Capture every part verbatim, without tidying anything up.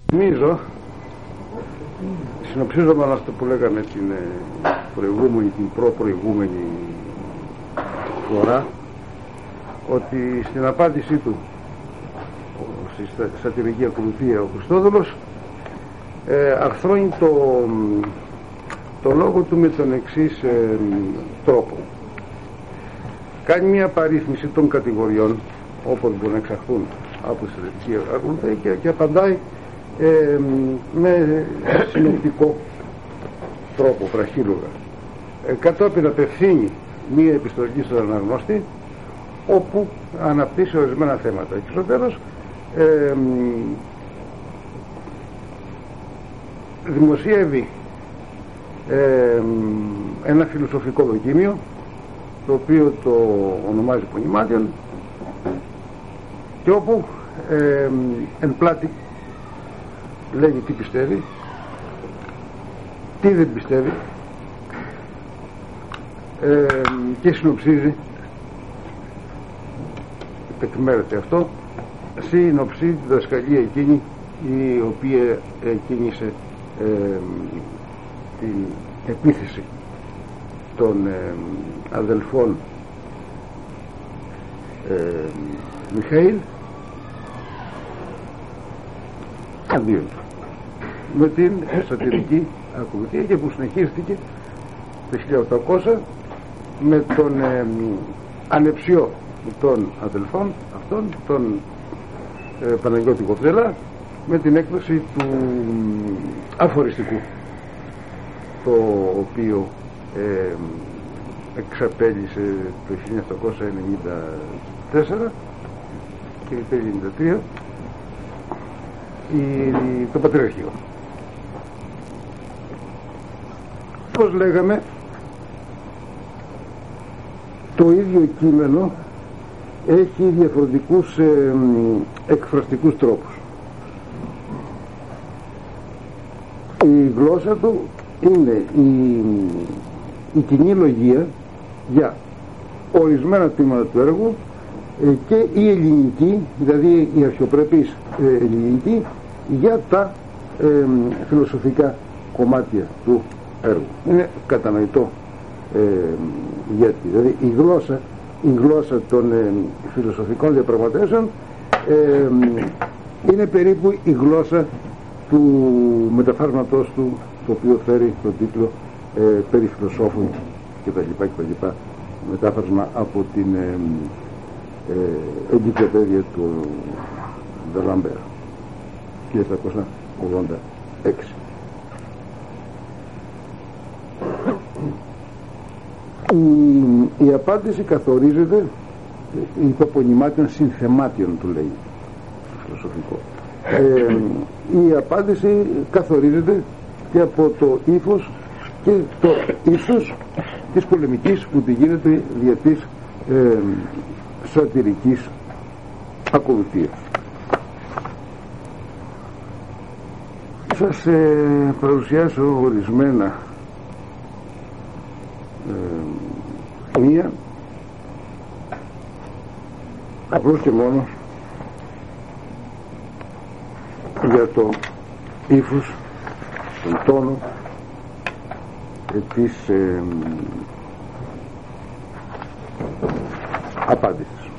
Νομίζω, συνοψίζομαι αυτό που λέγαμε την προηγούμενη, την προ-προηγούμενη φορά, ότι στην απάντησή του στη σατυρική ακολουθία ο Χριστόδουλος ε, αρθρώνει το, το λόγο του με τον εξής ε, τρόπο. Κάνει μια παρήθμιση των κατηγοριών όπως μπορούν να εξαχθούν από τη σατυρική ακολουθία και, και απαντάει ε, με συνοπτικό τρόπο, βραχύλογα. Ε, κατόπιν απευθύνει μία επιστολή στον αναγνώστη όπου αναπτύσσει ορισμένα θέματα και στο τέλος ε, δημοσιεύει ε, ένα φιλοσοφικό δοκίμιο το οποίο το ονομάζει Πονημάτιον και όπου ε, εν πλάτη λέγει τι πιστεύει, τι δεν πιστεύει ε, και συνοψίζει, επεκμέρεται αυτό, συνοψίζει τη δασκαλία εκείνη η οποία κίνησε ε, την επίθεση των ε, αδελφών ε, Μιχαήλ αντίον του με την σατυρική ακολουθία και που συνεχίστηκε το χίλια οκτακόσια με τον ε, ανεψιό των αδελφών αυτών, τον ε, Παναγιώτη Κοπτέλα, με την έκδοση του ε, αφοριστικού, το οποίο ε, εξαπέλυσε το χίλια οκτακόσια ενενήντα τέσσερα και το ενενήντα τρία η, το Πατριαρχείο. Όπως λέγαμε, το ίδιο κείμενο έχει διαφορετικούς ε, εκφραστικούς τρόπους. Η γλώσσα του είναι η, η κοινή λογία για ορισμένα τμήματα του έργου ε, και η ελληνική, δηλαδή η αρχαιοπρεπής ε, ελληνική για τα ε, φιλοσοφικά κομμάτια του έργου. Είναι κατανοητό ε, γιατί δηλαδή η γλώσσα η γλώσσα των ε, φιλοσοφικών διαπραγματεύσεων ε, είναι περίπου η γλώσσα του μεταφράσματος του, το οποίο φέρει τον τίτλο ε, περί φιλοσόφων κτλ. κτλ. Μετάφρασμα από την ε, ε, εγκυκλοπαίδεια του Δελαμπέρ χίλια επτακόσια ογδόντα έξι. Η, η απάντηση καθορίζεται υπό Πονημάτιον συνθεμάτιον του λέει φιλοσοφικό. Ε, η απάντηση καθορίζεται και από το ύφος και το ύψος της πολεμικής που τη γίνεται δια της ε, σατυρικής ακολουθίας. Σας ε, παρουσιάσω ορισμένα ε, μία απλώς και μόνο για το ύφος, τον τόνο και της ε, απάντησης.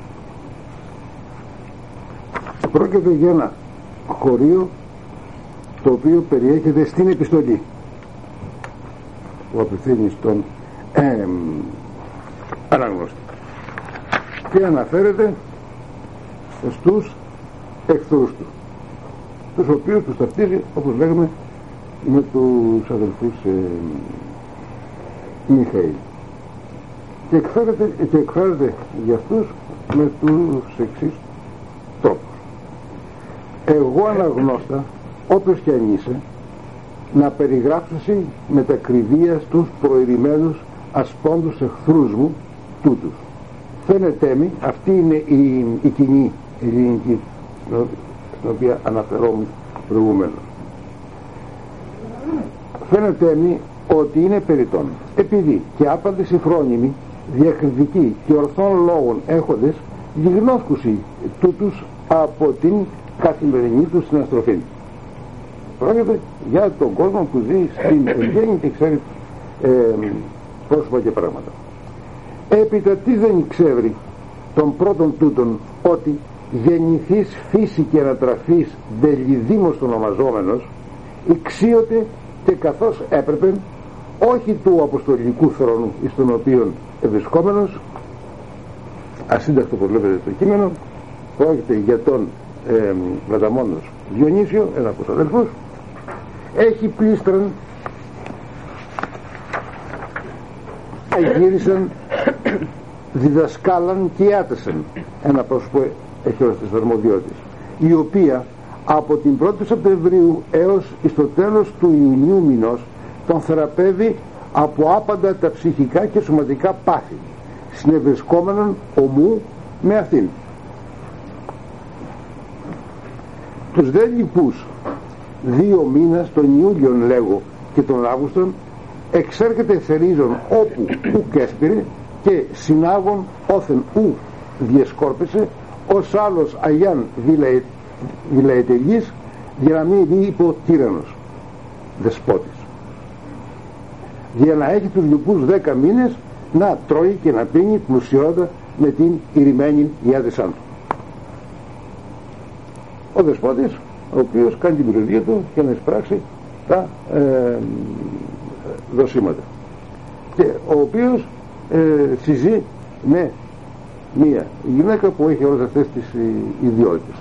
Πρόκειται για ένα χωρίο το οποίο περιέχεται στην επιστολή που απευθύνει στον ε, αναγνώστη και αναφέρεται στους εχθρούς του, τους οποίους τους ταυτίζει, όπως λέγαμε, με τους αδελφούς ε, Μιχαήλ και εκφράζεται, και εκφράζεται για αυτούς με τους εξής τρόπους. Εγώ αναγνώστα, όποιος και αν είσαι, να περιγράψει με τα κρυβία στους προειρημένους ασπόντους εχθρούς μου τούτους. Φαίνεται μη, αυτή είναι η, η κοινή ελληνική στην οποία αναφερόμουν προηγουμένως. Φαίνεται μη ότι είναι περιττόν, επειδή και άπαντες οι φρόνιμοι διακριτικοί και ορθών λόγων έχοντες γιγνώσκουσι τούτους από την καθημερινή τους συναστροφή. Πρόκειται για τον κόσμο που ζει στην Ευγένη και ξέρει ε, πρόσωπα και πράγματα. Έπειτα τι δεν ξέρει των πρώτων τούτων, ότι γεννηθείς φύση και ανατραφείς δελιδήμος τον ονομαζόμενος, ηξίωτε και καθώς έπρεπε, όχι του αποστολικού θρόνου εις τον οποίον ευρισκόμενος, ασύντακτο που βλέπετε το κείμενο, πρόκειται για τον ε, Βαταμόνος Διονύσιο, ένα από τους αδελφούς, έχει πλήστραν, εγύρισαν, διδασκάλαν και άτεσαν, ένα πρόσωπο έχει όλες τις αρμοδιότητες, η οποία από την πρώτη Σεπτεμβρίου έως στο τέλος του Ιουνίου μηνός τον θεραπεύει από άπαντα τα ψυχικά και σωματικά πάθη, συνευρισκόμενον ομού με αυτήν. Τους δε λοιπούς δύο μήνας, τον Ιούλιον λέγω και τον Αύγουστον, εξέρχεται θερίζον όπου ουκ έσπηρε και συνάγων όθεν ου διεσκόρπισε, ως άλλος αγιάν βιλαετελής, για να μην δει υπό τύρανος δεσπότης, για να έχει τους λοιπούς δέκα μήνες να τρώει και να πίνει πλουσιότητα με την ηρημένη διάθεσά του. Ο δεσπότης, ο οποίος κάνει την περιοδία του για να εισπράξει τα ε, δοσήματα, και ο οποίος ε, συζεί με μία γυναίκα που έχει όλες αυτές τις ιδιότητες.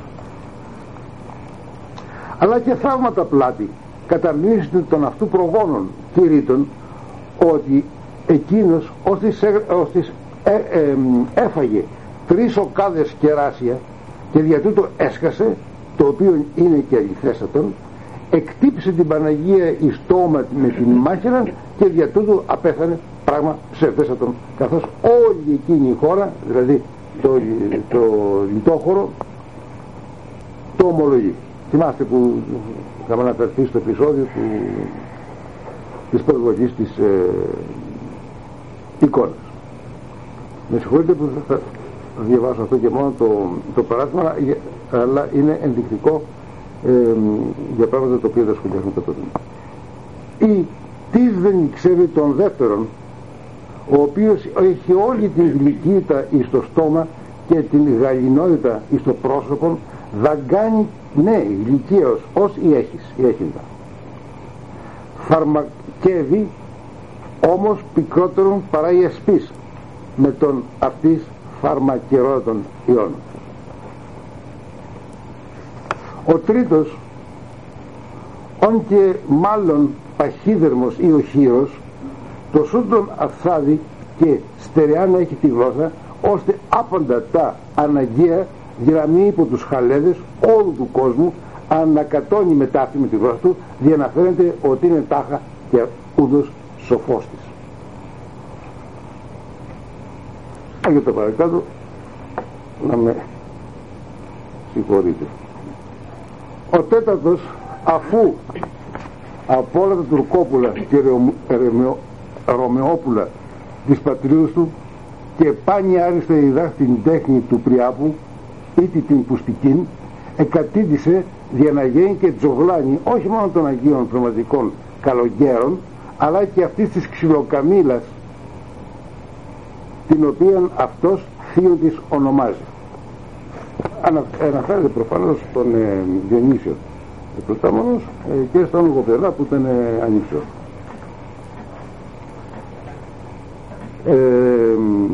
Αλλά και θαύματα πλάτη καταμνήσεται των αυτού προγόνων κηρύττων, ότι εκείνος ως της, ως της ε, ε, έφαγε τρεις οκάδες κεράσια και δια τούτο έσκασε, το οποίο είναι και αληθέστατον, εκτύπησε την Παναγία εις το όμα με την μάχαιρα και δια τούτο απέθανε, πράγμα ψευδέστατον, καθώς όλη εκείνη η χώρα, δηλαδή το, το λιτόχωρο, το ομολογεί. Θυμάστε που είχαμε αναφερθεί στο επεισόδιο του, της προσβολής της ε, εικόνας. Με συγχωρείτε που θα διαβάσω αυτό και μόνο το, το παράδειγμα, αλλά είναι ενδεικτικό ε, για πράγματα τα οποία θα σχολιάσουμε κατά τότε. Ή τι δεν ξέρει τον δεύτερον, ο οποίος έχει όλη την γλυκύτητα εις το στόμα και την γαλινότητα εις το πρόσωπο, δαγκάνει, ναι, γλυκαίος ως η έχεις, η έχιντα. Φαρμακεύει όμως πικρότερον παρά η εσπής με τον αυτής φαρμακερότων ιών. Ο τρίτος, ον και μάλλον παχύδερμος ή ο χείρος, το σούντον αφθάδει και στερεά να έχει τη γλώσσα, ώστε άπαντα τα αναγκαία γραμμή υπό τους χαλέδες όλου του κόσμου ανακατώνει μετά αυτή με τη γλώσσα του, διαναφέρεται ότι είναι τάχα και ούδος σοφός της. Για το παρακάτω να με συγχωρείτε. Ο τέταρτος, αφού από όλα τα Τουρκόπουλα και Ρωμαιόπουλα της πατρίδος του και πάνια άριστα διδάχει την τέχνη του Πριάπου ήτι την πουστικήν, εκατήντησε διαναγένει και τζογλάνει όχι μόνο των Αγίων Πνευματικών καλογέρων, αλλά και αυτής της ξυλοκαμήλας, την οποία αυτός θείο της ονομάζει. Ανα, αναφέρεται προφανώς στον ε, Διονύσιο Πρωτάμονος ε, και στον Λογοπεδά που ήταν ε, ανήψιος. Ε,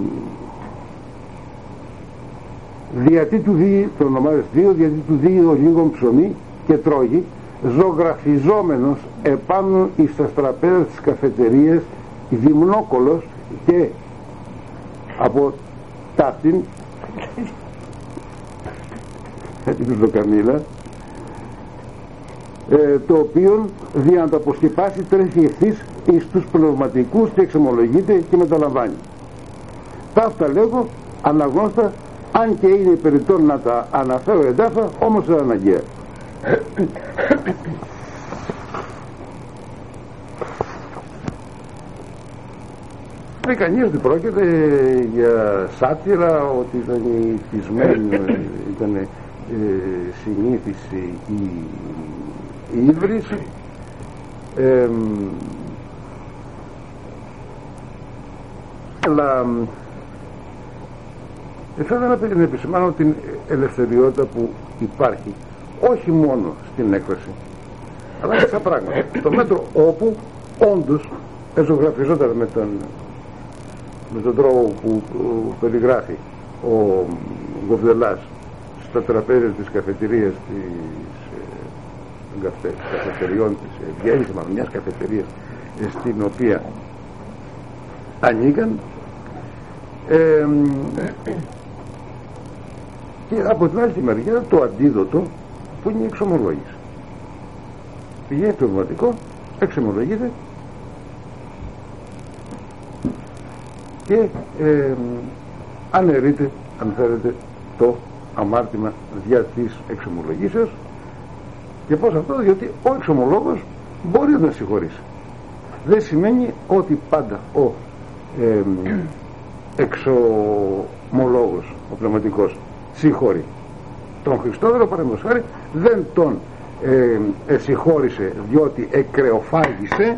διατί του δει, το ονομάζεται δύο, διατί του δει ο λίγον ψωμί και τρώγει, ζωγραφιζόμενος επάνω εις τα στραπέζα της καφετερίας, δειμνόκολος και από ταύτην την Πρωτοκαμήλα, ε, το οποίο δια να το αποσκεπάσει τρέχει ευθύς εις τους πνευματικούς και εξομολογείται και μεταλαμβάνει. Ταύτα λέγω αναγνώστα, αν και είναι περιττόν να τα αναφέρω εντάφα, όμως είναι αναγκαία. Δεν κανείς δεν πρόκειται για σάτυρα, ότι ήταν ηθισμένη, ήταν ε, συνήθιση η η ύβρις, ε, αλλά θα ήθελα να επισημάνω την ελευθεριότητα που υπάρχει όχι μόνο στην έκφραση αλλά και στα πράγματα, στο μέτρο όπου όντως εζωγραφιζόταν με τον, με τον τρόπο που, που περιγράφει ο Γκοβδελάς στα τραπέζια της καφετηρίας της ε, καφετεριών της Ευγένης, μάλλον μιας καφετερίας στην οποία ανήκαν, ε, και από την άλλη τη μεριά το αντίδοτο που είναι η εξομολόγηση. Πηγαίνει το πνευματικό, εξομολογείται και ε, αναιρείται, αν θέλετε, το αμάρτημα δια της εξομολογήσεως. Και πώς αυτό? Διότι ο εξομολόγος μπορεί να συγχωρήσει. Δεν σημαίνει ότι πάντα ο ε, εξομολόγος, ο πνευματικός, συγχωρεί. Τον Χριστόδωρο, παραδείγματος χάρη, δεν τον ε, ε, συγχώρησε διότι εκρεοφάγησε,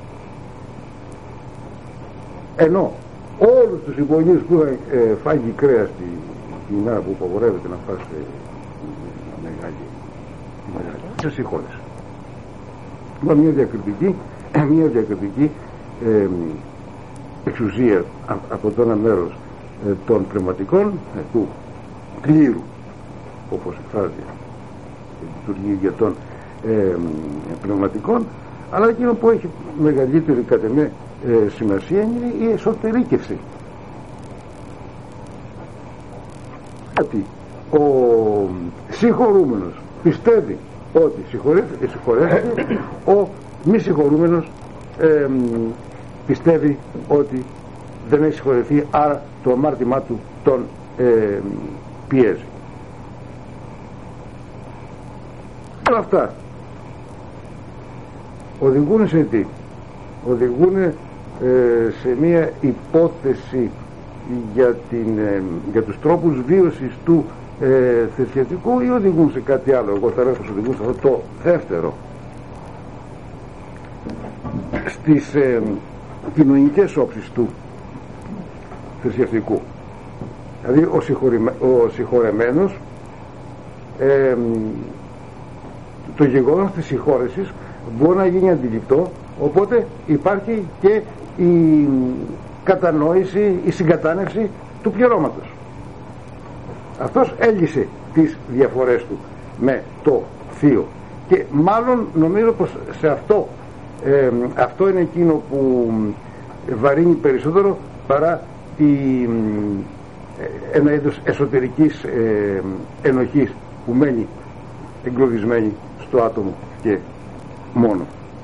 ενώ όλους τους υπογείους που είχαν ε, φάγει κρέας τη, την ημέρα που απαγορεύεται να φας ε, μεγάλη, μεγάλη, σε συγχώρησε. Λοιπόν, μια διακριτική, μια διακριτική ε, εξουσία από το ένα μέρος ε, των πνευματικών, ε, του κλήρου, όπως εκφράζεται η λειτουργία για των ε, πνευματικών, αλλά εκείνο που έχει μεγαλύτερη κατ' εμέ ε, σημασία είναι η εσωτερήκευση. Γιατί ο συγχωρούμενος πιστεύει ότι συγχωρέθηκε, ο μη συγχωρούμενος ε, πιστεύει ότι δεν έχει συγχωρεθεί, άρα το αμάρτημά του τον ε, πιέζει. Όλα αυτά οδηγούν σε τι? Οδηγούν ε, σε μια υπόθεση για, την, ε, για τους τρόπους βίωσης του ε, θρησκευτικού, ή οδηγούν σε κάτι άλλο? Εγώ θα λέω πως οδηγούν σε αυτό το δεύτερο. Στις ε, κοινωνικές όψεις του θρησκευτικού. Δηλαδή ο, συγχωρημε, ο συγχωρεμένος, ε, το γεγονός της συγχώρεσης μπορεί να γίνει αντιληπτό, οπότε υπάρχει και η κατανόηση, η συγκατάνευση του πληρώματος. Αυτός έλυσε τις διαφορές του με το θείο, και μάλλον νομίζω πως σε αυτό ε, αυτό είναι εκείνο που βαρύνει περισσότερο παρά η, ε, ένα είδος εσωτερικής ε, ενοχής που μένει εγκλωβισμένη στο άτομο και μόνο.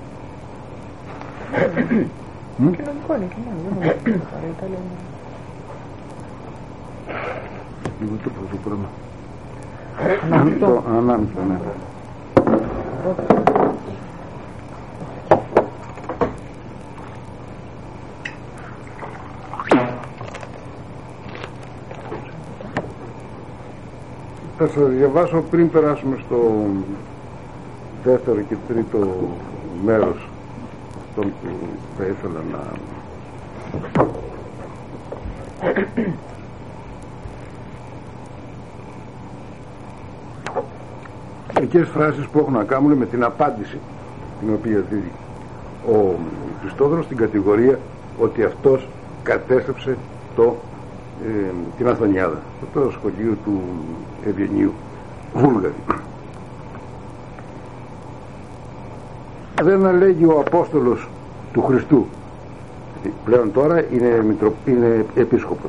Κοινωνικό είναι και μόνο, δεν είναι λίγο το πρώτο πράγμα. Ανάμειτο, ανάμειτο, ναι. Θα σας διαβάσω πριν περάσουμε στο δεύτερο και τρίτο μέρος αυτόν που θα ήθελα να εκείνες φράσεις που έχουν να κάνουν με την απάντηση την οποία δίδει ο Χριστόδωρος στην κατηγορία ότι αυτός κατέστρεψε το, ε, την Αθωνιάδα, το σχολείο του Ευγενίου Βούλγαρη. Δεν λέγει ο Απόστολος του Χριστού, πλέον τώρα είναι, μητρο, είναι επίσκοπος,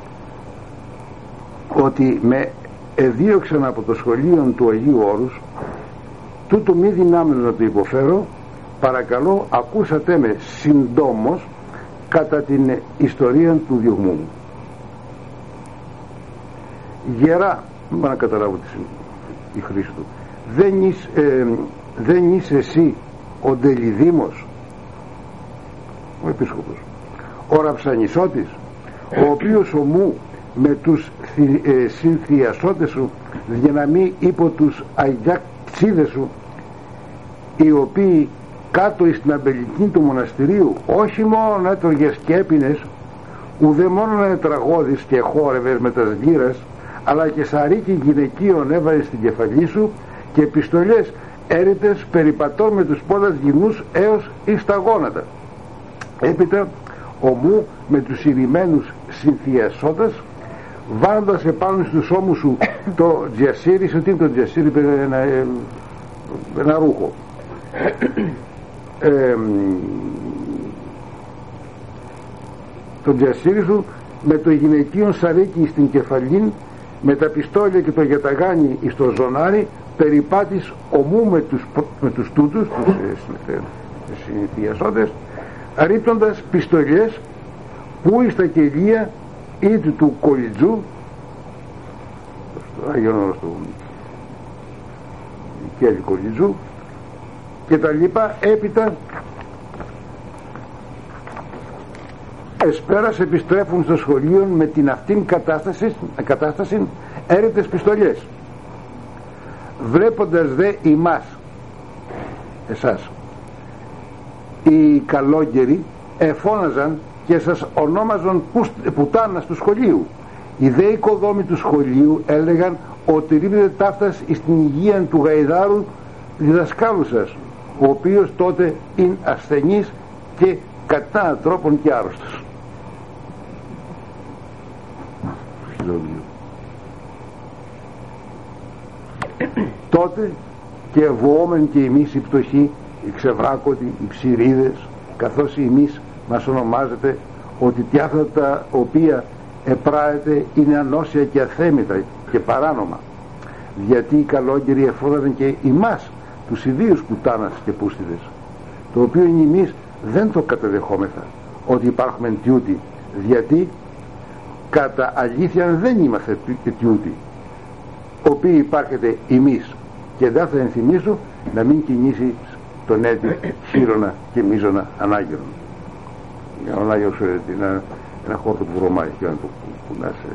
ότι με εδίωξαν από το σχολείο του Αγίου Όρους, τούτο μη δυνάμενο να το υποφέρω, παρακαλώ ακούσατε με συντόμως κατά την ιστορία του διωγμού μου. Γερά, μπορώ να καταλάβω τη χρήση του, δεν είσαι, ε, δεν είσαι εσύ ο Ντελιδήμος, ο επίσκοπος, ο Ραψανισώτης, ο οποίος ομού με τους ε, συνθιασότες σου για να μην υπό τους αγιαξίδες σου οι οποίοι κάτω στην αμπελική του μοναστηρίου όχι μόνο έτρωγες και έπινες, ουδέ μόνο τραγώδης και χόρευες με τα σγύρας, αλλά και σαρίκι γυναικείων έβαλες στην κεφαλή σου και πιστολιές έρητες περιπατών με τους πόδας γυμνούς έως εις τα γόνατα. Έπειτα ομού με τους ηρημένους συνθιασώντας, βάνοντας επάνω στους ώμους σου το τζιασίρι. Σε τι είναι το τζιασίρι? Ένα, ένα ρούχο. ε, το τζιασίρι σου με το γυναικείο σαρίκι στην κεφαλήν, με τα πιστόλια και το γιαταγάνι εις το ζωνάρι, περιπάτης ομού με τους, με τους τούτους, τους ε, συνθιασώντες, ρίπτοντας πιστολιές που εις τα κελία ή του, του κολιτζού, στο Άγιον Όρος του κέλι κολιτζού και τα λοιπά. Έπειτα εσπέρας επιστρέφουν στο σχολείο με την αυτήν κατάσταση, κατάσταση έρητες πιστολιές. Βλέποντας δε ημάς, εσάς, οι καλόγεροι εφώναζαν και σας ονόμαζαν πουτάνας του σχολείου. Οι δε οικοδόμοι του σχολείου έλεγαν ότι ρίχνετε ταύτας στην υγεία του γαϊδάρου διδασκάλου σας, ο οποίος τότε είναι ασθενής και κατά τρόπον και άρρωστος. Τότε και ευωόμεν και εμείς οι πτωχοί, οι ξεβράκωτοι, οι ψηρίδες, καθώς εμείς μας ονομάζεται, ότι τι αυτά τα οποία επράεται είναι ανώσια και αθέμητα και παράνομα, γιατί οι καλόγεροι εφόδαραν και εμάς τους ιδίους πουτάνας και πούστιδες, το οποίο εμείς δεν το καταδεχόμεθα ότι υπάρχουμε τιούτοι, γιατί κατά αλήθεια δεν είμαστε τιούτοι, οποίοι υπάρχετε εμείς, και δεν θα ενθυμίσω να μην κινήσει τον έτη χείρονα και μίζωνα ανάγερον. Για να Άγιος ένα, ένα χόρτο που βρωμάει και να το κουνάσει.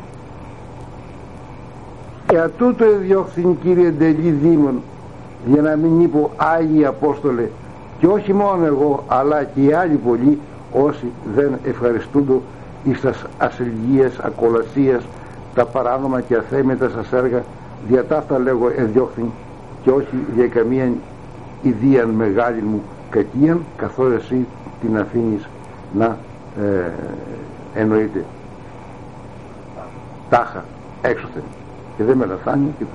Για τούτο εδιώχθην, Κύριε Ντελή Δήμων, για να μην είπω Άγιοι Απόστολε, και όχι μόνο εγώ αλλά και οι άλλοι πολλοί όσοι δεν ευχαριστούντο εις τας ασυλγίας, ακολασίας, τα παράνομα και αθέμητα σας έργα, δια ταύτα λέγω εδιώχθην, και όχι για καμία ιδίαν μεγάλη μου κακίαν, καθώς εσύ την αφήνεις να ε, εννοείται τάχα έξωθεν και δεν με λαθάνει και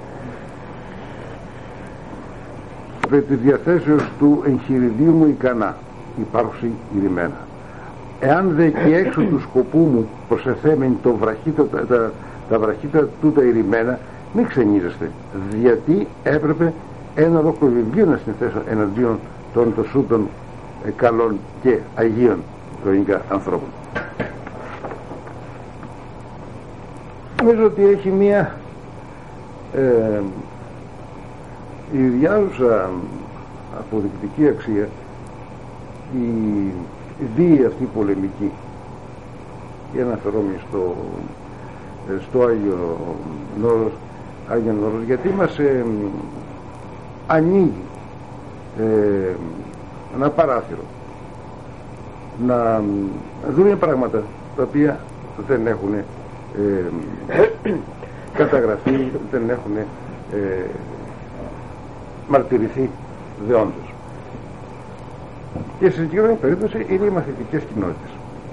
περί τη διαθέσεως του εγχειριδίου μου ικανά υπάρχουση ηρημένα. Εάν δε και έξω του σκοπού μου προσεθέμεν το βραχύτο, τα, τα, τα βραχύτα τούτα ηρημένα, μην ξενίζεστε, γιατί έπρεπε ένα ολόκληρο βιβλίο να συνθέσω εναντίον των τοσούτων ε, καλών και αγίων λογικά ανθρώπων. Νομίζω ότι έχει μία ε, ιδιάζουσα αποδεικτική αξία η βίαιη αυτή πολεμική, και αναφερόμαι στο, στο Άγιο Νόρος, Άγιο Νόρος, γιατί μας ε, ανοίγει ε, ένα παράθυρο να δούμε πράγματα τα οποία δεν έχουν ε, καταγραφεί, δεν έχουν ε, μαρτυρηθεί δεόντως. Και σε συγκεκριμένη περίπτωση είναι οι μαθητικές κοινότητες.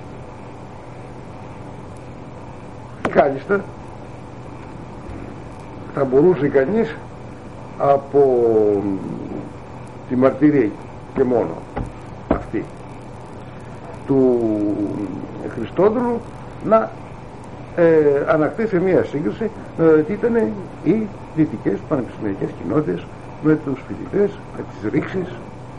Κάλλιστα θα μπορούσε κανείς από τη μαρτυρία και μόνο αυτή του Χριστόδουλου να ε, ανακτήσει μια σύγκριση ε, τι ήταν οι δυτικές πανεπιστημιακές κοινότητες με τους φοιτητές, με τις ρήξεις.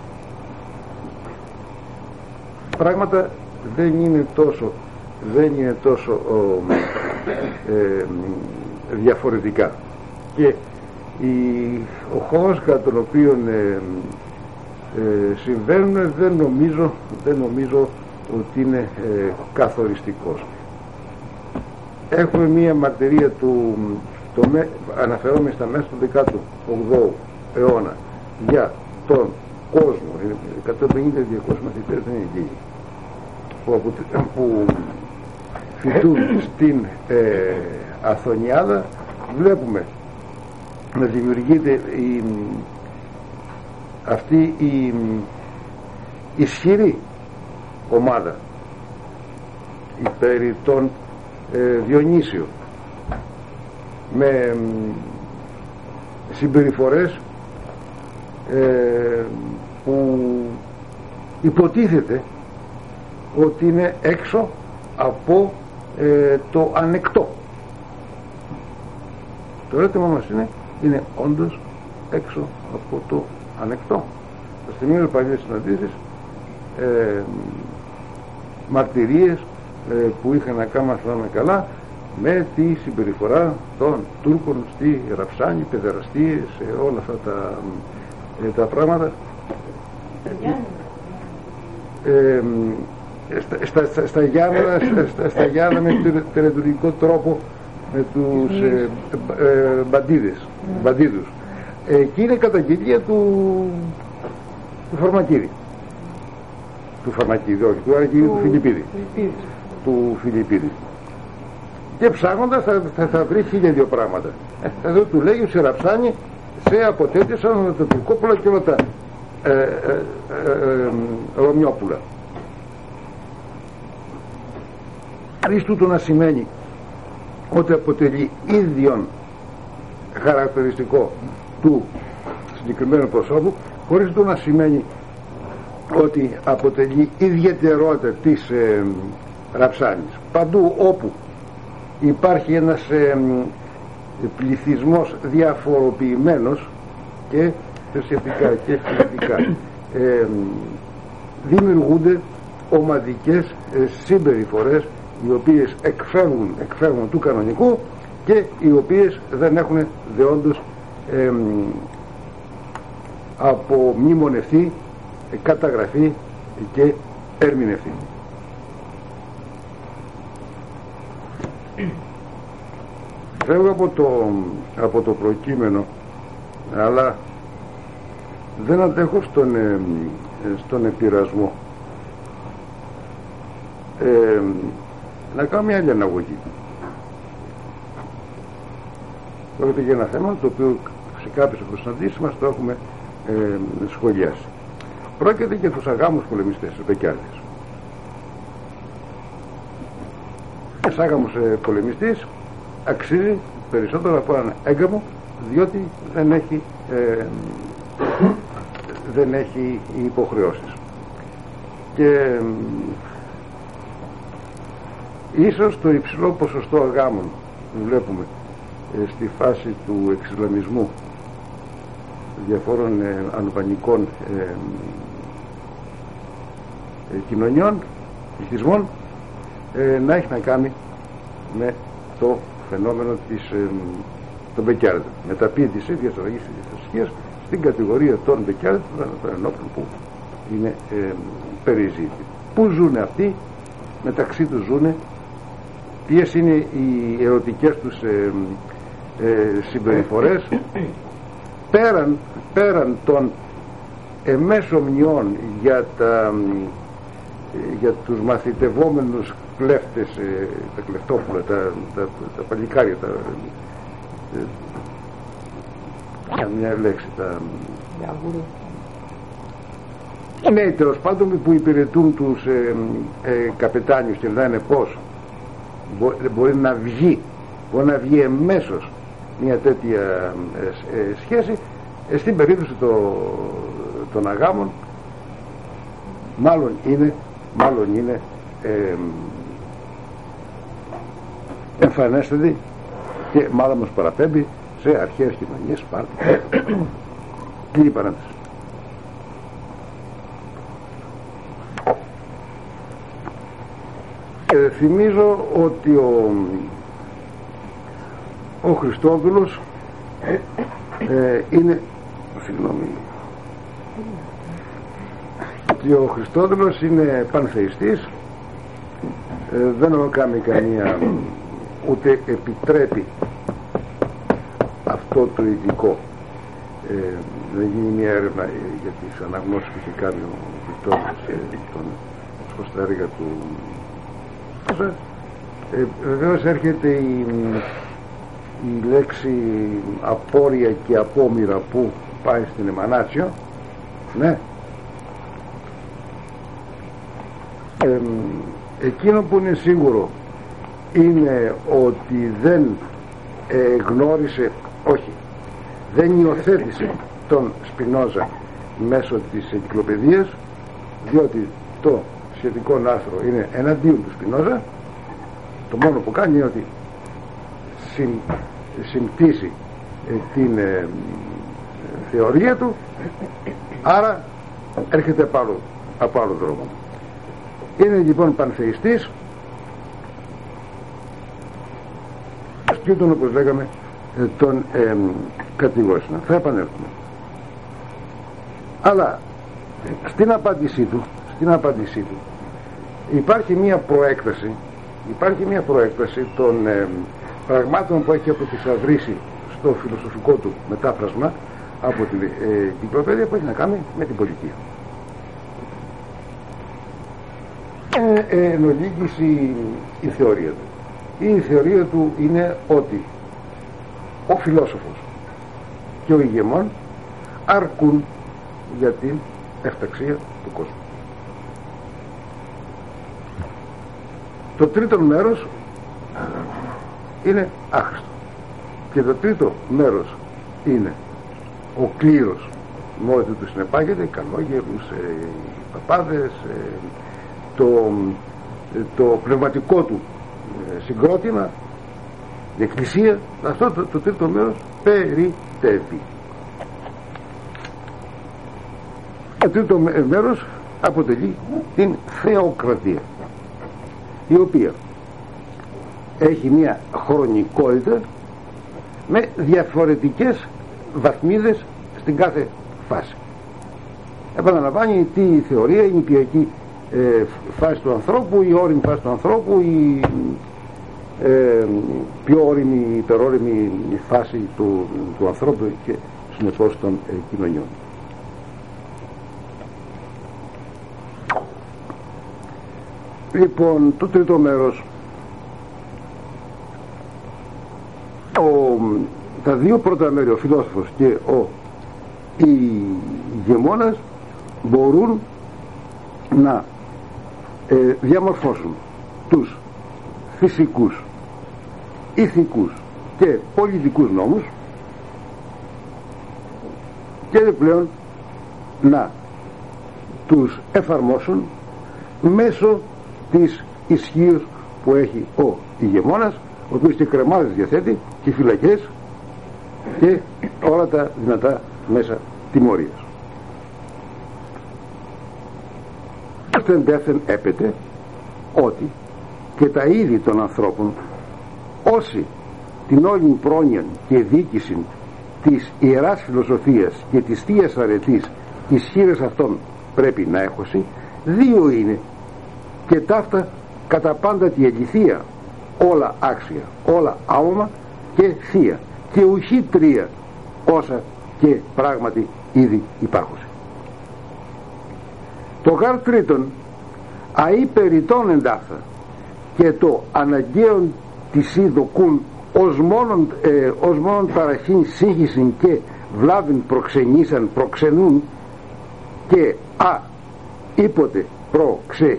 Πράγματα δεν είναι τόσο δεν είναι τόσο ο, ε, διαφορετικά, και η, ο χώρος κατά τον οποίο ε, ε, συμβαίνουν δεν νομίζω, δεν νομίζω ότι είναι ε, καθοριστικός. Έχουμε μία μαρτυρία του το, αναφερόμενη στα μέσα του δέκατου όγδοου αιώνα για στον κόσμο, εκατόν πενήντα με διακόσιους μαθητές δεν είναι λίγοι, που, που φοιτούν στην ε, Αθωνιάδα, βλέπουμε να δημιουργείται η, αυτή η ισχυρή ομάδα υπέρ των ε, Διονύσιων, με συμπεριφορές ε, που υποτίθεται ότι είναι έξω από ε, το ανεκτό. Το ερώτημα μας είναι, είναι όντως έξω από το ανεκτό? Θα θυμίζω παλιές συναντήσεις, ε, μαρτυρίες ε, που είχαν να κάνουν, αν θυμάμαι καλά, με τη συμπεριφορά των Τούρκων στη Ραψάνη, παιδεραστίες, ε, όλα αυτά τα, ε, τα πράγματα. Ε, στα, στα, στα Γιάννενα, στα, στα Γιάννενα με τελετουργικό τρόπο με τους ε, ε, μπαντίδες, mm. μπαντίδους. Εκεί είναι καταγγελία του, του Φαρμακίδη. Του Φαρμακίδη, όχι, του Αργυρίου του Φιλιππίδη. Του Φιλιππίδη. Και ψάχνοντας θα, θα, θα βρει χίλια δύο πράγματα. Εδώ του λέει σε Ραψάνη, σε αποτέτησαν με το Τουρκόπουλα και όλα τα ε, ε, ε, ε, Ρωμιόπουλα. Εις τούτο να σημαίνει ότι αποτελεί ίδιον χαρακτηριστικό του συγκεκριμένου προσώπου, χωρίς το να σημαίνει ότι αποτελεί ιδιαιτερότητα της ε, Ραψάνης. Παντού όπου υπάρχει ένας ε, πληθυσμός διαφοροποιημένος και θρησκευτικά και φιλετικά, ε, δημιουργούνται ομαδικές ε, συμπεριφορές οι οποίες εκφεύγουν, εκφεύγουν του κανονικού και οι οποίες δεν έχουν δεόντως ε, απομνημονευτεί, καταγραφεί και ερμηνευτεί. Φεύγω από το, από το προκείμενο, αλλά δεν αντέχω στον, ε, στον επειρασμό. Ε, να κάνω μια άλλη αναγωγή. Πρόκειται για ένα θέμα το οποίο σε κάποιες προσυναντήσεις μας το έχουμε ε, σχολιάσει. Πρόκειται για τους αγάμους πολεμιστές, τους Μπεκιάρδες. Ένας άγαμος ε, πολεμιστής αξίζει περισσότερο από έναν έγκαμο, διότι δεν έχει ε, δεν έχει υποχρεώσεις. Και ε, ίσως το υψηλό ποσοστό αγάμων που βλέπουμε ε, στη φάση του εξισλαμισμού διαφόρων ε, αλβανικών ε, ε, κοινωνιών, πληθυσμών, ε, να έχει να κάνει με το φαινόμενο της, ε, των Μπεκιάρδων, μεταποίηση της ίδιας αλλαγής της θρησκείας στην κατηγορία των Μπεκιάρδων, των ενόπλων που είναι ε, περιζήτητοι. Πού ζουν αυτοί, μεταξύ τους ζουν, ποιες είναι οι ερωτικές τους ε, ε, συμπεριφορές, πέραν, πέραν των εμέσομνιών για, τα, για τους μαθητευόμενους κλέφτες, ε, τα κλεφτόπουλα, τα, τα, τα παλικάρια, τα, ε, μια λέξη, τα ναι, τέλος πάντων, που υπηρετούν τους ε, ε, καπετάνιους και λένε πώς μπορεί, μπορεί να βγει, μπορεί να βγει εμέσως μια τέτοια ε, ε, σχέση. Ε, στην περίπτωση το, των αγάμων μάλλον είναι, μάλλον είναι ε, εμφανέστατη και μάλλον μας παραπέμπει σε αρχαίες κοινωνίες Σπάρτη. Κλείνει η παρένθεση. Ε, θυμίζω ότι ο, ο Χριστόδουλος ε, είναι συγγνώμη ότι ο Χριστόδουλος είναι πανθεϊστής, ε, δεν έχω κάνει καμία ούτε επιτρέπει αυτό το ειδικό. ε, να γίνει μια έρευνα για τις αναγνώσεις που είχε κάνει ο Βιτόριος στα έργα του. Ε, βεβαίως έρχεται η, η λέξη απόρρια και απόμοιρα που πάει στην Εμανάτσιο, ναι. Ε, εκείνο που είναι σίγουρο είναι ότι δεν ε, γνώρισε, όχι, δεν υιοθέτησε τον Σπινόζα μέσω της εγκυκλοπαιδείας, διότι το σχετικό άρθρο είναι εναντίον του Σπινόζα. Το μόνο που κάνει είναι ότι συμ, συμπτήσει ε, την ε, θεωρία του, άρα έρχεται από άλλο, από άλλο δρόμο. Είναι λοιπόν πανθεϊστής και τον, όπως λέγαμε, τον ε, κατηγόρησαν. Θα επανέλθουμε. Αλλά στην απάντησή του στην απάντησή του υπάρχει μία προέκταση υπάρχει μία προέκταση των ε, πραγμάτων που έχει αποθυσαυρίσει στο φιλοσοφικό του μετάφρασμα από την ε, κυκλοπαίδεια, που έχει να κάνει με την πολιτεία. Ε, ε, εν ολίγης η, η θεωρία του. Η θεωρία του είναι ότι ο φιλόσοφος και ο ηγεμόν αρκούν για την ευταξία του κόσμου. Το τρίτο μέρος είναι άχρηστο, και το τρίτο μέρος είναι ο κλήρος με ό,τι του συνεπάγεται, οι καλόγερους, ε, οι παπάδες, ε, το, ε, το πνευματικό του ε, συγκρότημα, η εκκλησία. Αυτό το, το τρίτο μέρος περιτεύει. Το τρίτο μέρος αποτελεί την θεοκρατία, η οποία έχει μια χρονικότητα με διαφορετικές βαθμίδες στην κάθε φάση. Επαναλαμβάνει τη θεωρία, η νηπιακή ε, φάση του ανθρώπου, η όριμη φάση του ανθρώπου, η ε, πιο όριμη, υπερόριμη φάση του, του ανθρώπου και συνεπώς των ε, κοινωνιών. Λοιπόν, το τρίτο μέρος, ο, τα δύο πρώτα μέρη, ο φιλόσοφος και ο ηγεμόνας, μπορούν να ε, διαμορφώσουν τους φυσικούς, ηθικούς και πολιτικούς νόμους, και πλέον να τους εφαρμόσουν μέσω της ισχύως που έχει ο ηγεμόνας, ο οποίος και κρεμάδες διαθέτει και φυλακές και όλα τα δυνατά μέσα τιμωρίας. Αυτήν τέθεν έπεται ότι και τα είδη των ανθρώπων, όσοι την όλη πρόνοια και δίκηση της ιεράς φιλοσοφίας και της θείας αρετής ισχύρες αυτών πρέπει να έχωση, δύο είναι, και ταύτα κατά πάντα τη ελιθία, όλα άξια, όλα άωμα και θεία, και ουχή τρία όσα και πράγματι ήδη υπάρχουσι. Το γάρ τρίτον αεί περιττών εντάφθα, και το αναγκαίον της ειδοκούν ως μόνον, ε, ως μόνον παραχήν σύγχυσιν και βλάβην προξενήσαν προξενούν, και α ήποτε προξε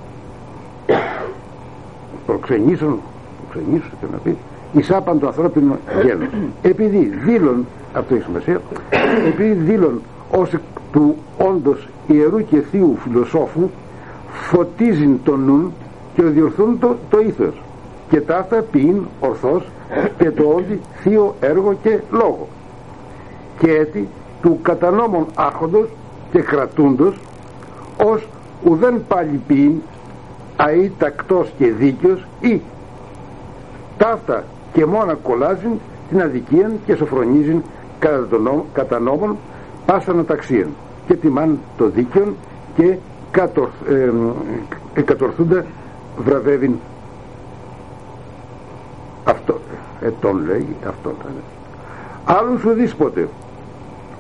προξενήσουν προξενήσουν και να πει εισάπαν το ανθρώπινο γένος, επειδή δήλων, αυτό έχει σημασία, επειδή δήλων ως του όντως ιερού και θείου φιλοσόφου φωτίζουν τον νουν και διορθούν το, το ήθος, και ταύτα ποιήν ορθώς και το όντι θείο έργο και λόγο, και έτη του κατανόμων άρχοντος και κρατούντος ως ουδέν πάλι ποιήν αεί τακτός και δίκαιος, ή ταύτα και μόνα κολλάζουν την αδικίαν και σοφρονίζουν κατά, τον, κατά νόμων πάσαν αταξίαν, και τιμάν το δίκαιον και κατορθ, ε, ε, κατορθούντα βραβεύειν αυτό, ε, τον λέει, αυτόν θα λέει. Άλλους ουδείς ποτέ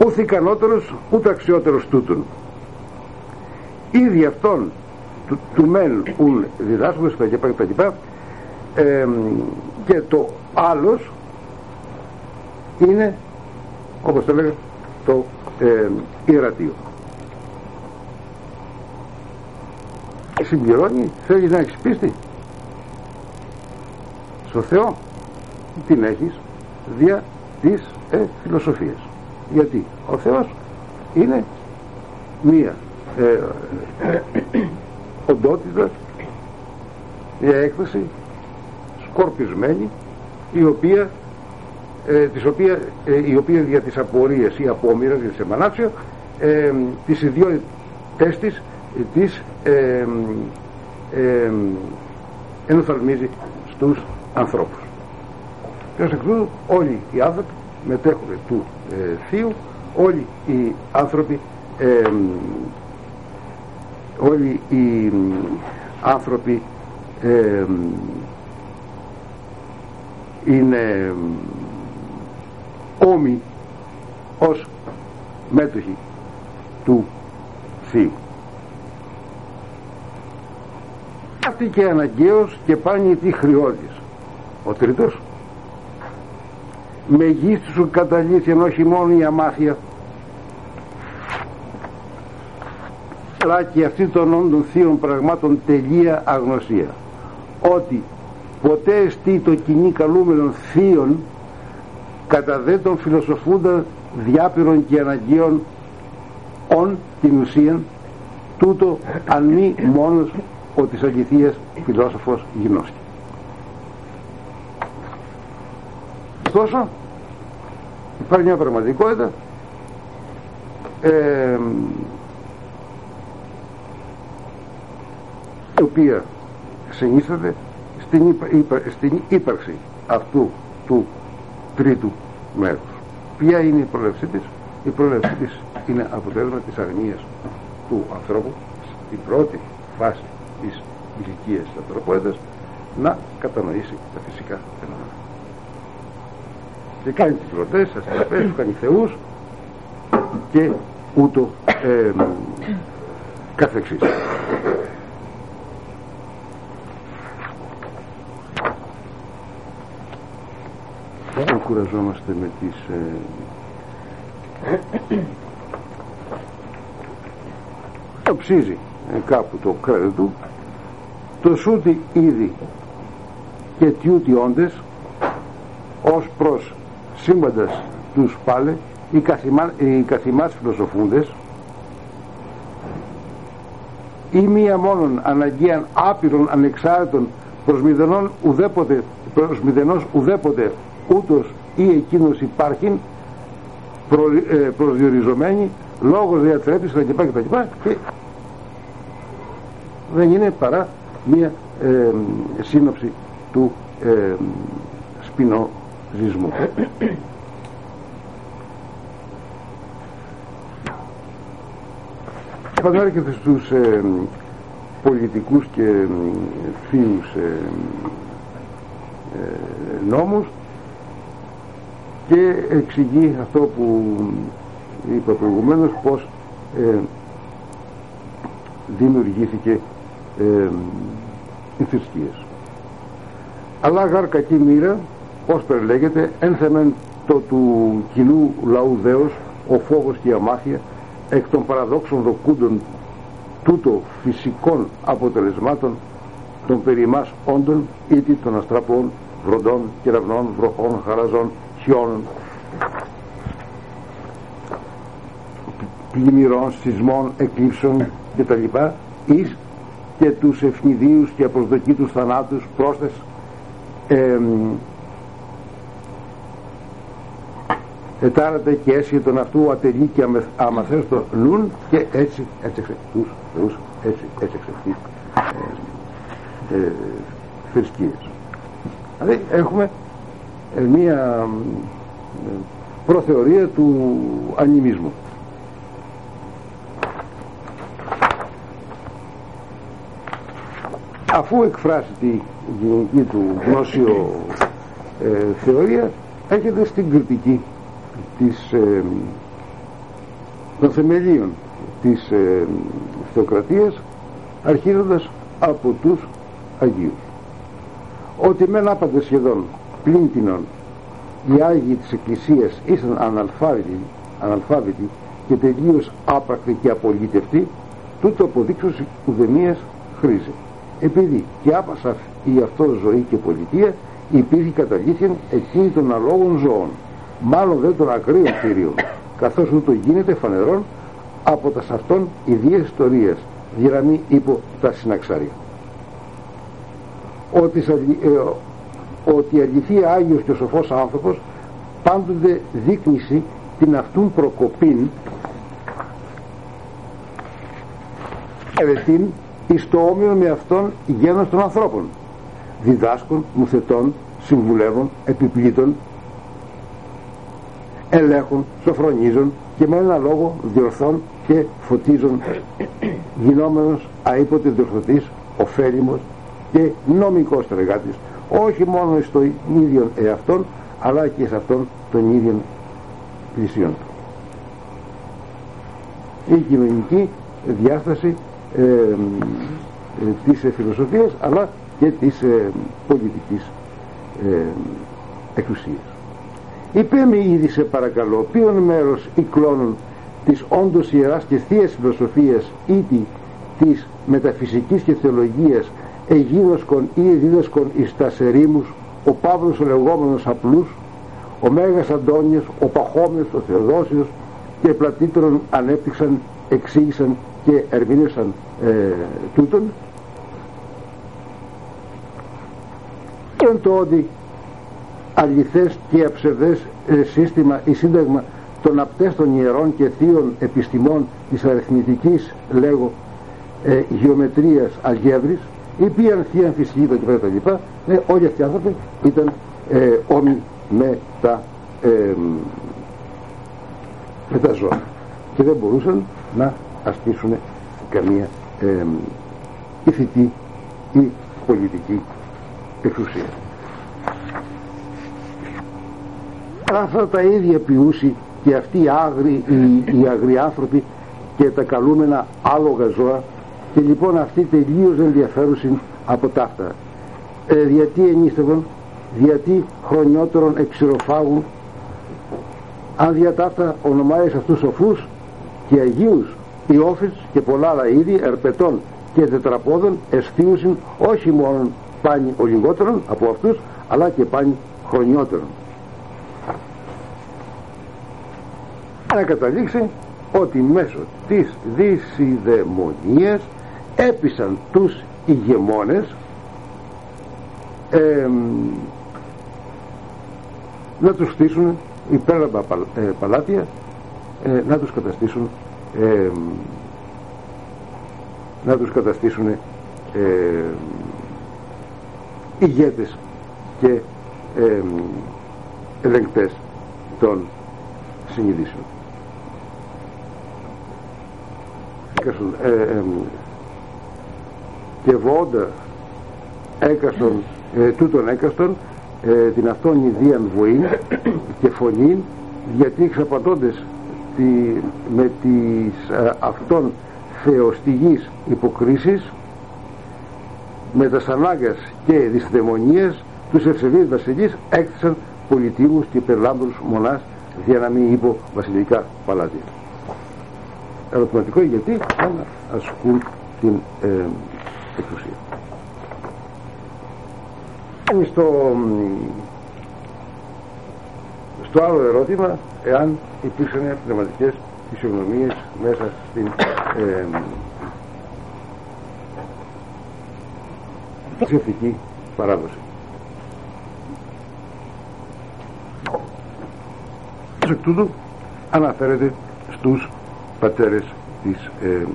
ούθ ικανότερος ούτε αξιότερος τούτον. Ήδη αυτόν του, του μεν ουν διδάσκοντας τα λοιπά, τα λοιπά, ε, και το άλλος είναι, όπως το έλεγα, το ε, ιερατείο. Συμπληρώνει, θέλεις να έχεις πίστη στο Θεό, την έχεις δια της ε, φιλοσοφίας. Γιατί ο Θεός είναι μία ε, οντότητα, μια έκφραση σκορπισμένη, η οποία ε, της οποία, ε, η οποία για τις απορίες ή απόμοιρας, για τις εμανάτσιο, ε, τις ιδιότητες της της ε, ε, ενθαρρυμίζει στους ανθρώπους. Και ως εκ τούτου όλοι οι άνθρωποι μετέχουν του ε, Θείου, όλοι οι άνθρωποι ε, όλοι οι άνθρωποι ε, είναι όμοι ως μέτοχοι του Θείου. Αυτή και αναγκαίος και πάνει τι χρειώδης. Ο τρίτος, μεγίστησου καταλύθει εν όχι μόνο η αμάθεια, αλλά και αυτή των όντων θείων πραγμάτων τελεία αγνωσία, ότι ποτέ εστί το κοινή καλούμενων θείων κατά δε των φιλοσοφούντα διάπειρων και αναγκαίων ον την ουσίαν, τούτο αν μη μόνος ο της αληθείας φιλόσοφος γινώσκει. Ωστόσο υπάρχει μια πραγματικότητα ε, η οποία συνίσταται στην, υπα, υπα, στην ύπαρξη αυτού του τρίτου μέρους. Ποια είναι η πρόλευσή της? Η πρόλευσή της είναι αποτέλεσμα της αγνίας του ανθρώπου, η πρώτη φάση της ηλικίας της ανθρωπότητας, να κατανοήσει τα φυσικά φαινόμενα. Και κάνει τις ρωτές, τις αστραπές, του κάνει θεούς και ούτω ε, καθεξής. Δεν κουραζόμαστε με τις ε, οψίζει ε, κάπου το κρέδο του, το σούτι ήδη και τιούτι όντες ως προς σύμπαντας τους πάλε οι, καθημά, οι καθημάς φιλοσοφούντες ή μία μόνον αναγκαίαν άπειρων ανεξάρτητων προς μηδενών ουδέποτε, προς μηδενός ουδέποτε ούτως ή εκείνος υπάρχειν προ, ε, προσδιοριζομένοι λόγος διατρέπης κτλ. Και, και δεν είναι παρά μία ε, σύνοψη του ε, σπινοζισμού. Επανέρχεται στους ε, πολιτικούς και ε, θείους ε, ε, νόμους και εξηγεί αυτό που είπα προηγουμένως, πως ε, δημιουργήθηκε ε, οι θρησκείες. Αλλά γαρ κακή μοίρα, ως περιλέγεται, ένθεμεν το του κοινού λαού δέος ο φόβος και η αμάθεια εκ των παραδόξων δοκούντων τούτο φυσικών αποτελεσμάτων των περί εμάς όντων, ήτι των αστραπών, βροντών, κεραυνών, βροχών, χαραζών, χιόνων, πλημμυρών, σεισμών, εκλήψεων κτλ. Εις και τους ευνηδίους και απροσδοκήτους θανάτους πρόσθες ε, ετάρατε και έσχε τον αυτού ατελεί και αμαθέστο λούν και έτσι έτσεξε τους θεούς, έτσι έτσεξε τις ε, ε, θρησκείες. Δηλαδή έχουμε ε, μία ε, προθεωρία του ανιμισμού. Αφού εκφράσει τη γενική του γνώσιο ε, θεωρία, έρχεται στην κριτική της ε, των θεμελίων της ε, θεοκρατίας, αρχίζοντας από τους Αγίους. Ότι μεν άπαντε σχεδόν πλην τινών οι Άγιοι της Εκκλησίας ήσαν αναλφάβητοι, αναλφάβητοι και τελείως άπρακτοι και απολύτευτοι, τούτο αποδείξους ουδεμίας χρήση. Επειδή και άπασα η αυτό ζωή και πολιτεία υπήρχε καταλήθεν εκείνη των αλόγων ζώων, μάλλον δεν των ακραίων θηρίων, καθώς ούτω γίνεται φανερόν από τα σαυτών ιδίες ιστορίας, διαραμή υπό τα συναξάρια. Ότι, ε, ότι αληθεία Άγιος και σοφός άνθρωπος πάντοτε δείκνυσει την αυτούν προκοπήν ερετήν εις το όμοιο με αυτόν γένος των ανθρώπων, διδάσκων, μουθετών, συμβουλεύων, επιπλήτων, ελέγχων, σοφρονίζων και με ένα λόγο διορθών και φωτίζων, γινόμενος αήποτε διορθωτής, ωφέλιμος και νομικός στεργάτης, όχι μόνο στο ίδιο εαυτόν, αλλά και σε αυτόν των ίδιων πλησίων του. Η κοινωνική διάσταση ε, ε, της ε, φιλοσοφίας, αλλά και της ε, πολιτικής ε, εξουσίας. Υπέμει ήδη σε παρακαλώ ποιον μέρος εκλώνουν της όντως ιεράς και θείας φιλοσοφίας ή της μεταφυσικής και θεολογίας εγίνωσκον ή δίδασκον εις τας ερήμους ο Παύλος ο λεγόμενος απλούς, ο Μέγας Αντώνιος, ο Παχώμιος, ο Θεοδόσιος και πλατύτερον ανέπτυξαν, εξήγησαν και ερμήνευσαν ε, τούτον. Εν το ότι αληθές και αψευδές ε, σύστημα ή σύνταγμα των απτέστων ιερών και θείων επιστημών της αριθμητικής λέγω ε, γεωμετρίας αλγεύρης, η οποία θεία φυσική τα λοιπά, ε, όλοι αυτοί οι άνθρωποι ήταν ε, όμοι με τα, ε, με τα ζώα και δεν μπορούσαν να ασκήσουν καμία ε, ηθική ή πολιτική εξουσία. Αυτά τα ίδια ποιούσι και αυτοί οι άγριοι, οι, οι αγριοί άνθρωποι και τα καλούμενα άλογα ζώα, και λοιπόν αυτοί τελείως ενδιαφέρουσιν από ταύτα. Ε, γιατί ενίστευον, γιατί χρονιότερον εξηροφάγουν, αν δια ταύτα ονομάζεις αυτούς σοφούς και αγίους, ιόφης και πολλά άλλα είδη ερπετών και τετραπόδων αισθίουσιν όχι μόνο πάνι ο λιγότερον από αυτούς, αλλά και πάνι χρονιότερον. Να καταλήξει ότι μέσω της δυσιδαιμονίας έπεισαν τους ηγεμόνες ε, να τους στήσουν υπέρλαμπα ε, παλάτια, ε, να τους καταστήσουν ε, να τους καταστήσουν ε, ηγέτες και ε, ελεγκτές των συνειδήσεων. Ε, ε, και βόντα έκαστον ε, τούτον έκαστον ε, την αυτόν ιδίαν βοήν και φωνήν, γιατί εξαπατώντες τη, με τις ε, αυτόν θεοστηγής υποκρίσεις με τα ανάγκας και δυσδαιμονίας τους ευσεβείς βασιλείς έκτισαν πολιτικούς και περλάμπρους μονάς για να μην υπό βασιλικά παλάτια. Ερωτηματικό, γιατί να ασκούν την ε, εξουσία. Στο, στο άλλο ερώτημα, εάν υπήρξαν πνευματικές φυσιογνωμίες μέσα στην ε, θρησκευτική παράδοση. Εκ τούτου αναφέρεται στους πατέρες της ε,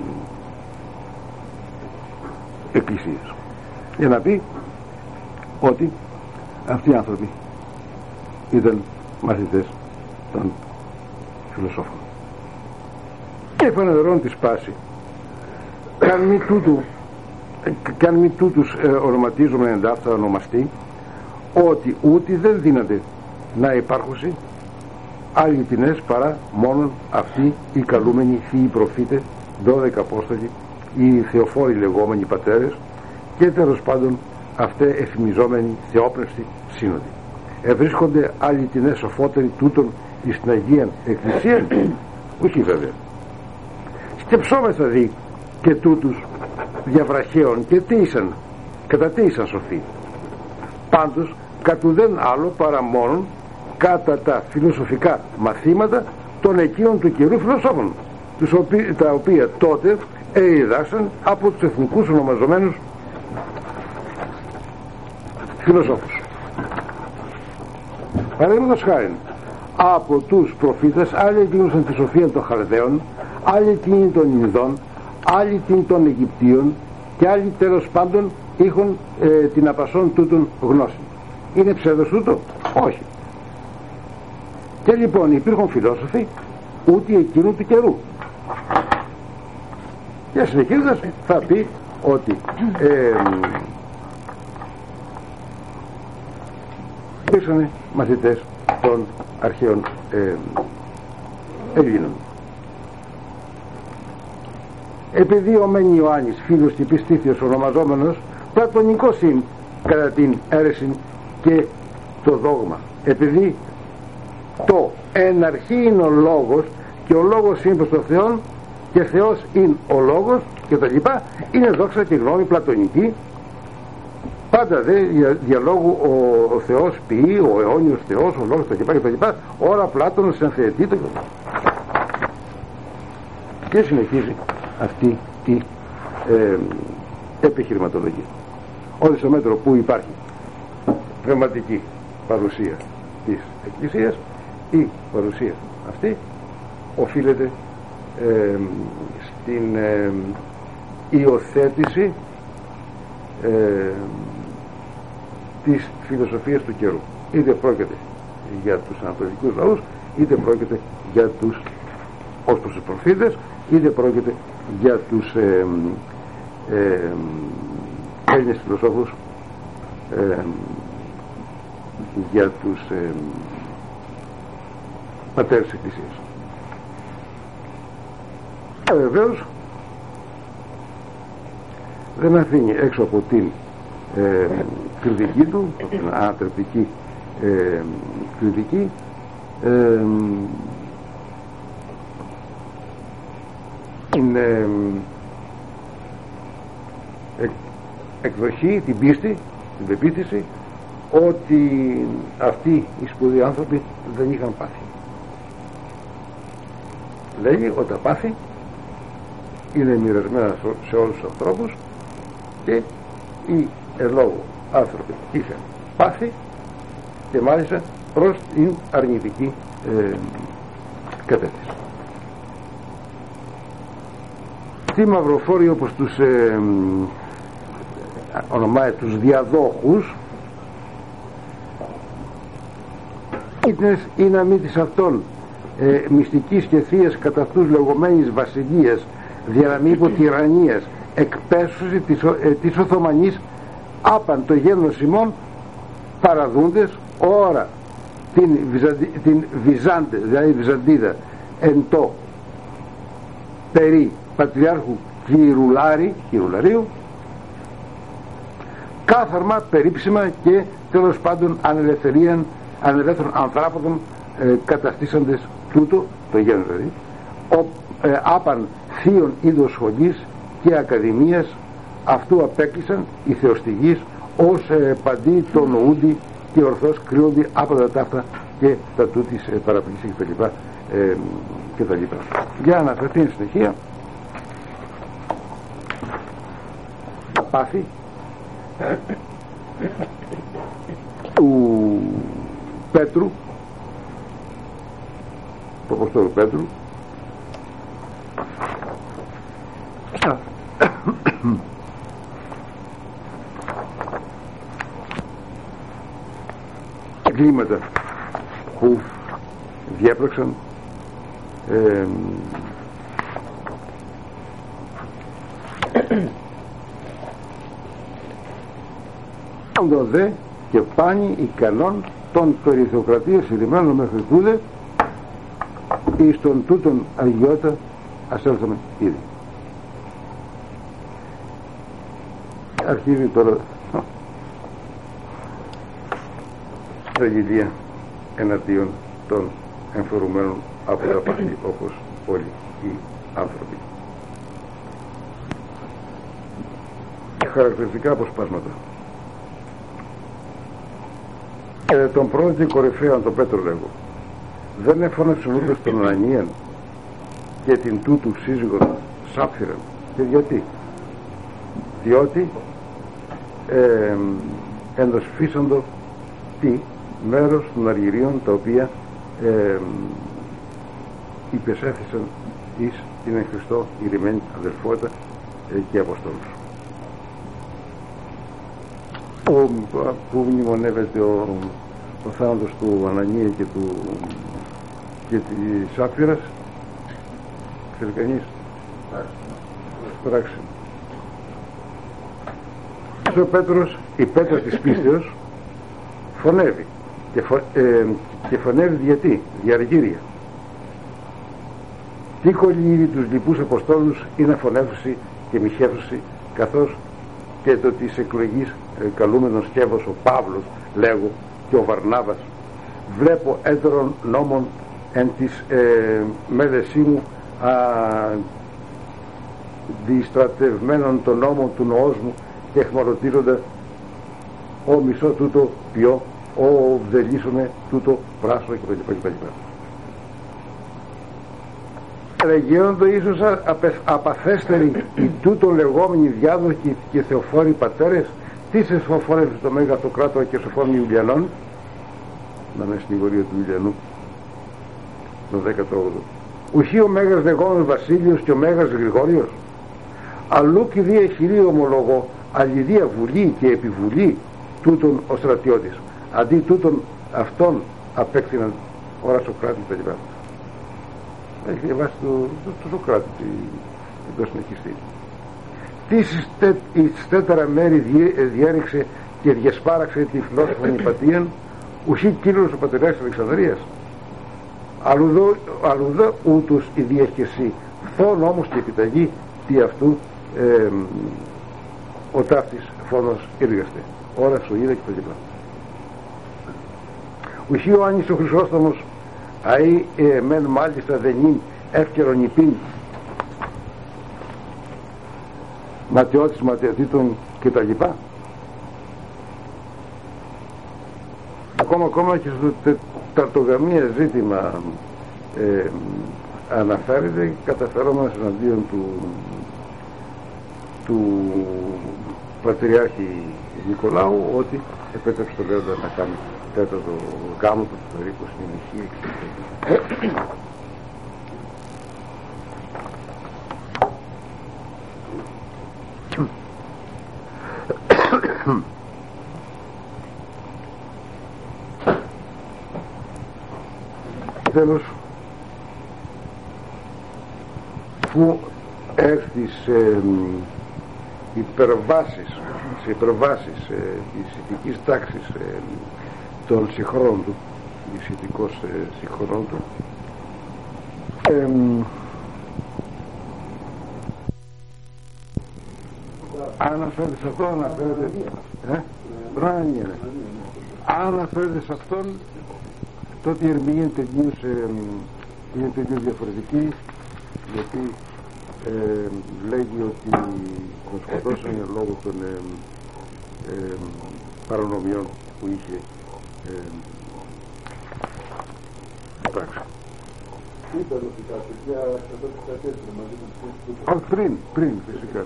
Εκκλησίας, για να πει ότι αυτοί οι άνθρωποι ήταν μαθητές των φιλοσόφων. Και φανερών τη σπάση, καν μη τούτου καν μη τούτους ε, ονοματίζουμε εντάφτα ονομαστεί, ότι ούτε δεν δύναται να υπάρχουσει αληθινές παρά μόνον αυτοί οι καλούμενοι θείοι προφήτες, δώδεκα απόστολοι, οι θεοφόροι λεγόμενοι πατέρες και τέλος πάντων αυτέ εφημιζόμενοι θεόπνευστοι σύνοδοι. Ευρίσκονται αληθινές σοφότεροι τούτων εις την Αγία Εκκλησία? Όχι βέβαια. Σκεψόμεθα δει και τούτους διαβραχαίων και τι ήσαν, κατά τι ήσαν σοφοί. Πάντως κατ' ουδέν άλλο παρά μόνον κατά τα φιλοσοφικά μαθήματα των εκείνων του καιρού φιλοσόφων, τους οποίοι, τα οποία τότε εδιδάξαν από τους εθνικούς ονομαζομένους φιλοσόφους. Παραδείγματος χάριν, από τους προφήτες άλλοι εκδήλωσαν τη σοφία των Χαλδαίων, άλλοι εκείνοι των Ινδών, άλλοι εκείνοι των Αιγυπτίων και άλλοι τέλος πάντων είχαν ε, την απασόν τούτων γνώση. Είναι ψεύδος τούτο? Όχι. Και λοιπόν υπήρχαν φιλόσοφοι ούτε εκείνου του καιρού. Και συνεχίζοντας θα πει ότι ε, υπήρξαν μαθητές των αρχαίων ε, Ελλήνων. Επειδή ο μεν Ιωάννης φίλος και πιστήθιος ονομαζόμενος πλατωνικός είναι κατά την αίρεση και το δόγμα, επειδή το εν αρχή είναι ο λόγος και ο λόγος είναι προς τον Θεό και Θεός είναι ο λόγος και τα λοιπά, είναι δόξα και γνώμη πλατωνική. Πάντα δε διαλόγου ο, ο Θεός ποιεί, ο αιώνιος Θεός, ο λόγος τα λοιπά και τα λοιπά, ώρα Πλάτωνος ενθεετεί το και συνεχίζει αυτή η ε, επιχειρηματολογία. Όλο στο μέτρο που υπάρχει πνευματική παρουσία της Εκκλησίας, η παρουσία αυτή οφείλεται ε, στην ε, υιοθέτηση ε, της φιλοσοφίας του καιρού. Είτε πρόκειται για τους ανατολικούς λαούς, είτε πρόκειται για τους ως προς τους προφήτες, είτε πρόκειται για τους ε, ε, Έλληνες φιλοσόφους, ε, για τους ε, πατέρες της Εκκλησίας. Ε, βεβαίως δεν αφήνει έξω από την ε, κριτική του, την ανατρεπτική ε, κριτική, ε, την ε, εκ, εκδοχή, την πίστη, την πεποίθηση ότι αυτοί οι σπουδαίοι άνθρωποι δεν είχαν πάθει. Λέγει ότι τα πάθη είναι μοιρασμένα σε όλους τους ανθρώπους και οι ελόγω άνθρωποι είχαν πάθη και μάλιστα προς την αρνητική ε, κατεύθυνση. Τι μαυροφόροι, όπως τους ε, ονομάει τους διαδόχους, ή να μην της αυτών ε, μυστικής και θείας κατά αυτούς λεγόμενης βασιλείας, δια να μην υπό τυραννίας εκπέσωση της, ε, της Οθωμανής άπαν το γένος ημών παραδούντες ώρα την, Βυζαντι, την Βυζάντε, δηλαδή Βυζαντίδα εν το περί Πατριάρχου Κυρουλάρη, Κυρουλαρίου, κάθαρμα, περίψημα και τέλος πάντων ανελευθερίαν, ανελεύθερων ανθρώπων ε, καταστήσαντες τούτο το γένος, δηλαδή ο, ε, άπαν θείων είδος σχολής και ακαδημίας αυτού απέκλεισαν οι θεοστηγείς ως ε, παντή το νοούντι και ορθώς κρύονται από τα ταύτα και τα τούτης ε, παραπλήσια και τα λοιπά ε, και τα λοιπά. Για να αναφερθεί εν συνεχεία τα πάθη του Πέτρου, του Αποστόλου Πέτρου, εγκλήματα που διέπραξαν ε, το δε και πάνει ικανόν των περιθεοκρατίας ειρημένων μέχρι τούδε εις τον τούτον αγιώτα ας έλθαμε ήδη. Αρχίζει τώρα τραγωδία εναντίον των εμφορουμένων από τα πάθη, όπως όλοι οι άνθρωποι. Χαρακτηριστικά αποσπάσματα. Ε, τον πρώτο και κορυφαίο τον Πέτρο λέγω, δεν έφωναξε ούτε στον Ανανίαν και την τούτου σύζυγον Σάπφυραν. Και γιατί? Διότι ε, ενδοσφίσαντο τι μέρος των αργυρίων τα οποία ε, υπεσέθησαν εις την εν Χριστώ ηρημένη αδελφότητα ε, και αποστόλους. Ο, που μνημονεύεται ο, ο θάνατος του Ανανία και του και της Σάπφυρας, ξέρει κανείς? Πράξη. Ο Πέτρος, η πέτρα της πίστεως, φωνεύει και, φω, ε, και φωνεύει γιατί? Διαργύρια. Τι κολλήρι τους λοιπούς αποστόλους είναι φωνεύουση και μοιχεύουση, καθώς και το της εκλογής ε, καλούμενος σκεύος ο Παύλος λέγω και ο Βαρνάβας, βλέπω έτερων νόμων εν της ε, μέλεσή μου α, διστρατευμένων των νόμων του νοός μου και εχμαλωτήρονται ο μισό τούτο πιό, ο βδελίσομαι τούτο πράσινο κτλ. Ρεγιώνοντο ίσως απαθέστεροι οι τούτο λεγόμενοι διάδοχοι και θεοφόροι πατέρες, τι σε σοφόρευε στο Μέγα Αυτοκράτορα και σοφόρων Ιουλιανών, να με συνηγορία του Ιουλιανού, το δέκατο όγδοο. Ουχή ο Μέγας λεγόμενος Βασίλειος και ο Μέγας Γρηγόριος, αλλού και δια χειρή ομολογώ, αλληδία βουλή και επιβουλή τούτον ο στρατιώτης. Αντί τούτον αυτόν απέκτηναν ώρα Σοκράτη τα λοιπά. Έχει διαβάσει το, το, το Σοκράτη το συνεχιστή. Τι εις τέτερα μέρη διέριξε και διασπάραξε τη φιλόσοφα υπατίαν, ουχή κύριος ο πατεράς της Αλεξανδρίας. Αλλουδό ούτως η διέχεση, φόν όμως και επιταγή τι αυτού ε, ο ταύτης φόνος ήργαστε. Ώρα σου είδα και τα λοιπά. Ουχή ο Άνης ο Χρυσόστομος, αεί ε, μεν μάλιστα δεν είναι εύκαιρον υπήν, ματαιώτης ματαιωτήτων και τα λοιπά. Ακόμα ακόμα και στο τεταρτογαμία ζήτημα ε, αναφέρεται καταφερόμενος εναντίον του του Πατριάρχη Νικολάου ότι επέτρεψε το Λέοντα να κάνει τέταρτο γάμο του περίπου στην Ισχύ. Τέλος, που έρθεις ε, υπερβάσεις, σε υπερβάσεις ε, της ηθικής τάξης ε, των συγχρόνων του, της ηθικός ε, συγχρόνων του, ε, αναφέρεται σε αυτό, αναφέρεται ε, ράνιε, αναφέρεται σε αυτόν, τότε η ερμηνεία είναι τελείως, ε, είναι τελείως διαφορετική, γιατί ε, λέγει ότι τον σκοτώσαν λόγω των ε, ε, παρανομιών που είχε ε, πράξει. Ήταν ότι τα παιδιά κατέστρεψαν μαζί με τους πριν, πριν φυσικά.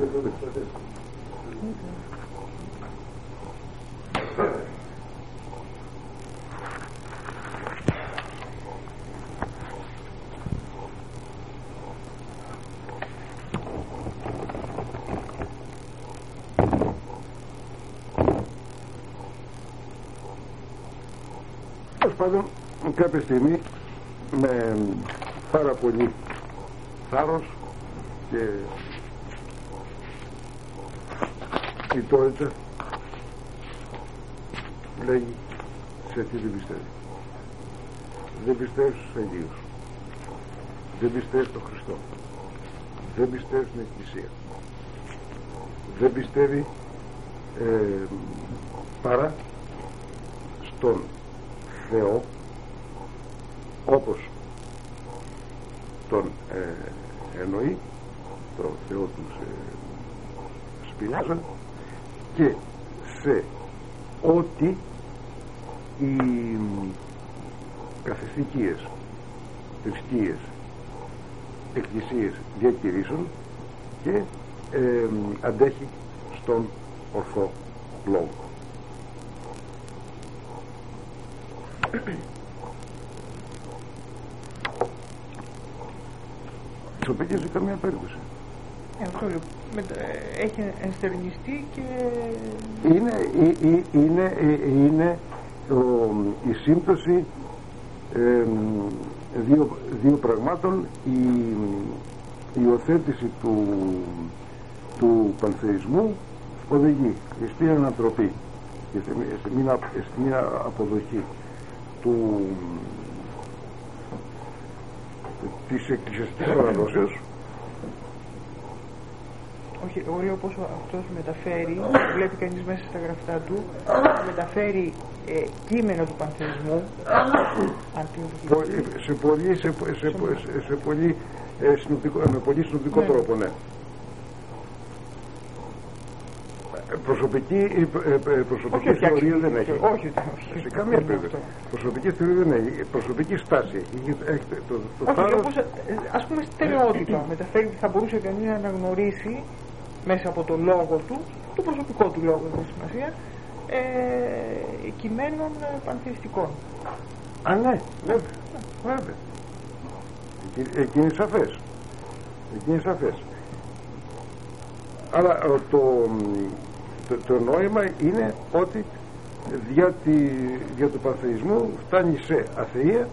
Πάντων, κάποια στιγμή με πάρα πολύ θάρρος και ητόριτσα λέγει σε τι δεν πιστεύει. Δεν πιστεύει στους Αγίους. δεν πιστεύει στον Χριστό, δεν πιστεύει στην Εκκλησία, δεν πιστεύει ε, παρά στον Θεό όπως τον ε, εννοεί, τον Θεό τους ε, σπηλάζαν, και σε ό,τι οι καθεστικίες, θρησκείες, εκκλησίες διακηρύσουν, και ε, αντέχει στον ορθό λόγο. Σοπέκια σε καμία περίπτωση. Ε, αυτό λέω. Έχει ενστερνιστεί και... Είναι, είναι, είναι, είναι ο, η σύμπτωση ε, δύο, δύο πραγμάτων, η υιοθέτηση του, του πανθεϊσμού οδηγεί στην ανατροπή και σε, σε μια, σε μια αποδοχή του, της εκκλησιαστικής παραδόσεως. Όχι, εγώ λέω πόσο αυτός μεταφέρει, βλέπει κανείς μέσα στα γραφτά του, μεταφέρει ε, κείμενο του πανθεϊσμού, σε πολύ, σε, σε, σε, σε πολύ, ε, συνοπτικό, με πολύ συνοπτικό ναι. τρόπο, ναι. Προσωπική, ε, προσωπική όχι, θεωρία δεν έχει. Όχι, όχι. Σε καμία περίπτωση. Προσωπική θεωρία δεν έχει. Προσωπική στάση έχει. Έχετε το, το όχι, θάρρος... όπως, ας πούμε στερεότυπα μεταφέρει, θα μπορούσε κανείς να αναγνωρίσει μέσα από το λόγο του, το προσωπικό του λόγο, δεν έχει σημασία, ε, κειμένων πανθεϊστικών. Α, ναι, βέβαια. βέβαια. Εκεί, εκεί είναι σαφές. Εκεί είναι σαφές. Αλλά το, το, το νόημα είναι ότι δια, τη, δια του πανθεϊσμού φτάνει σε αθεία,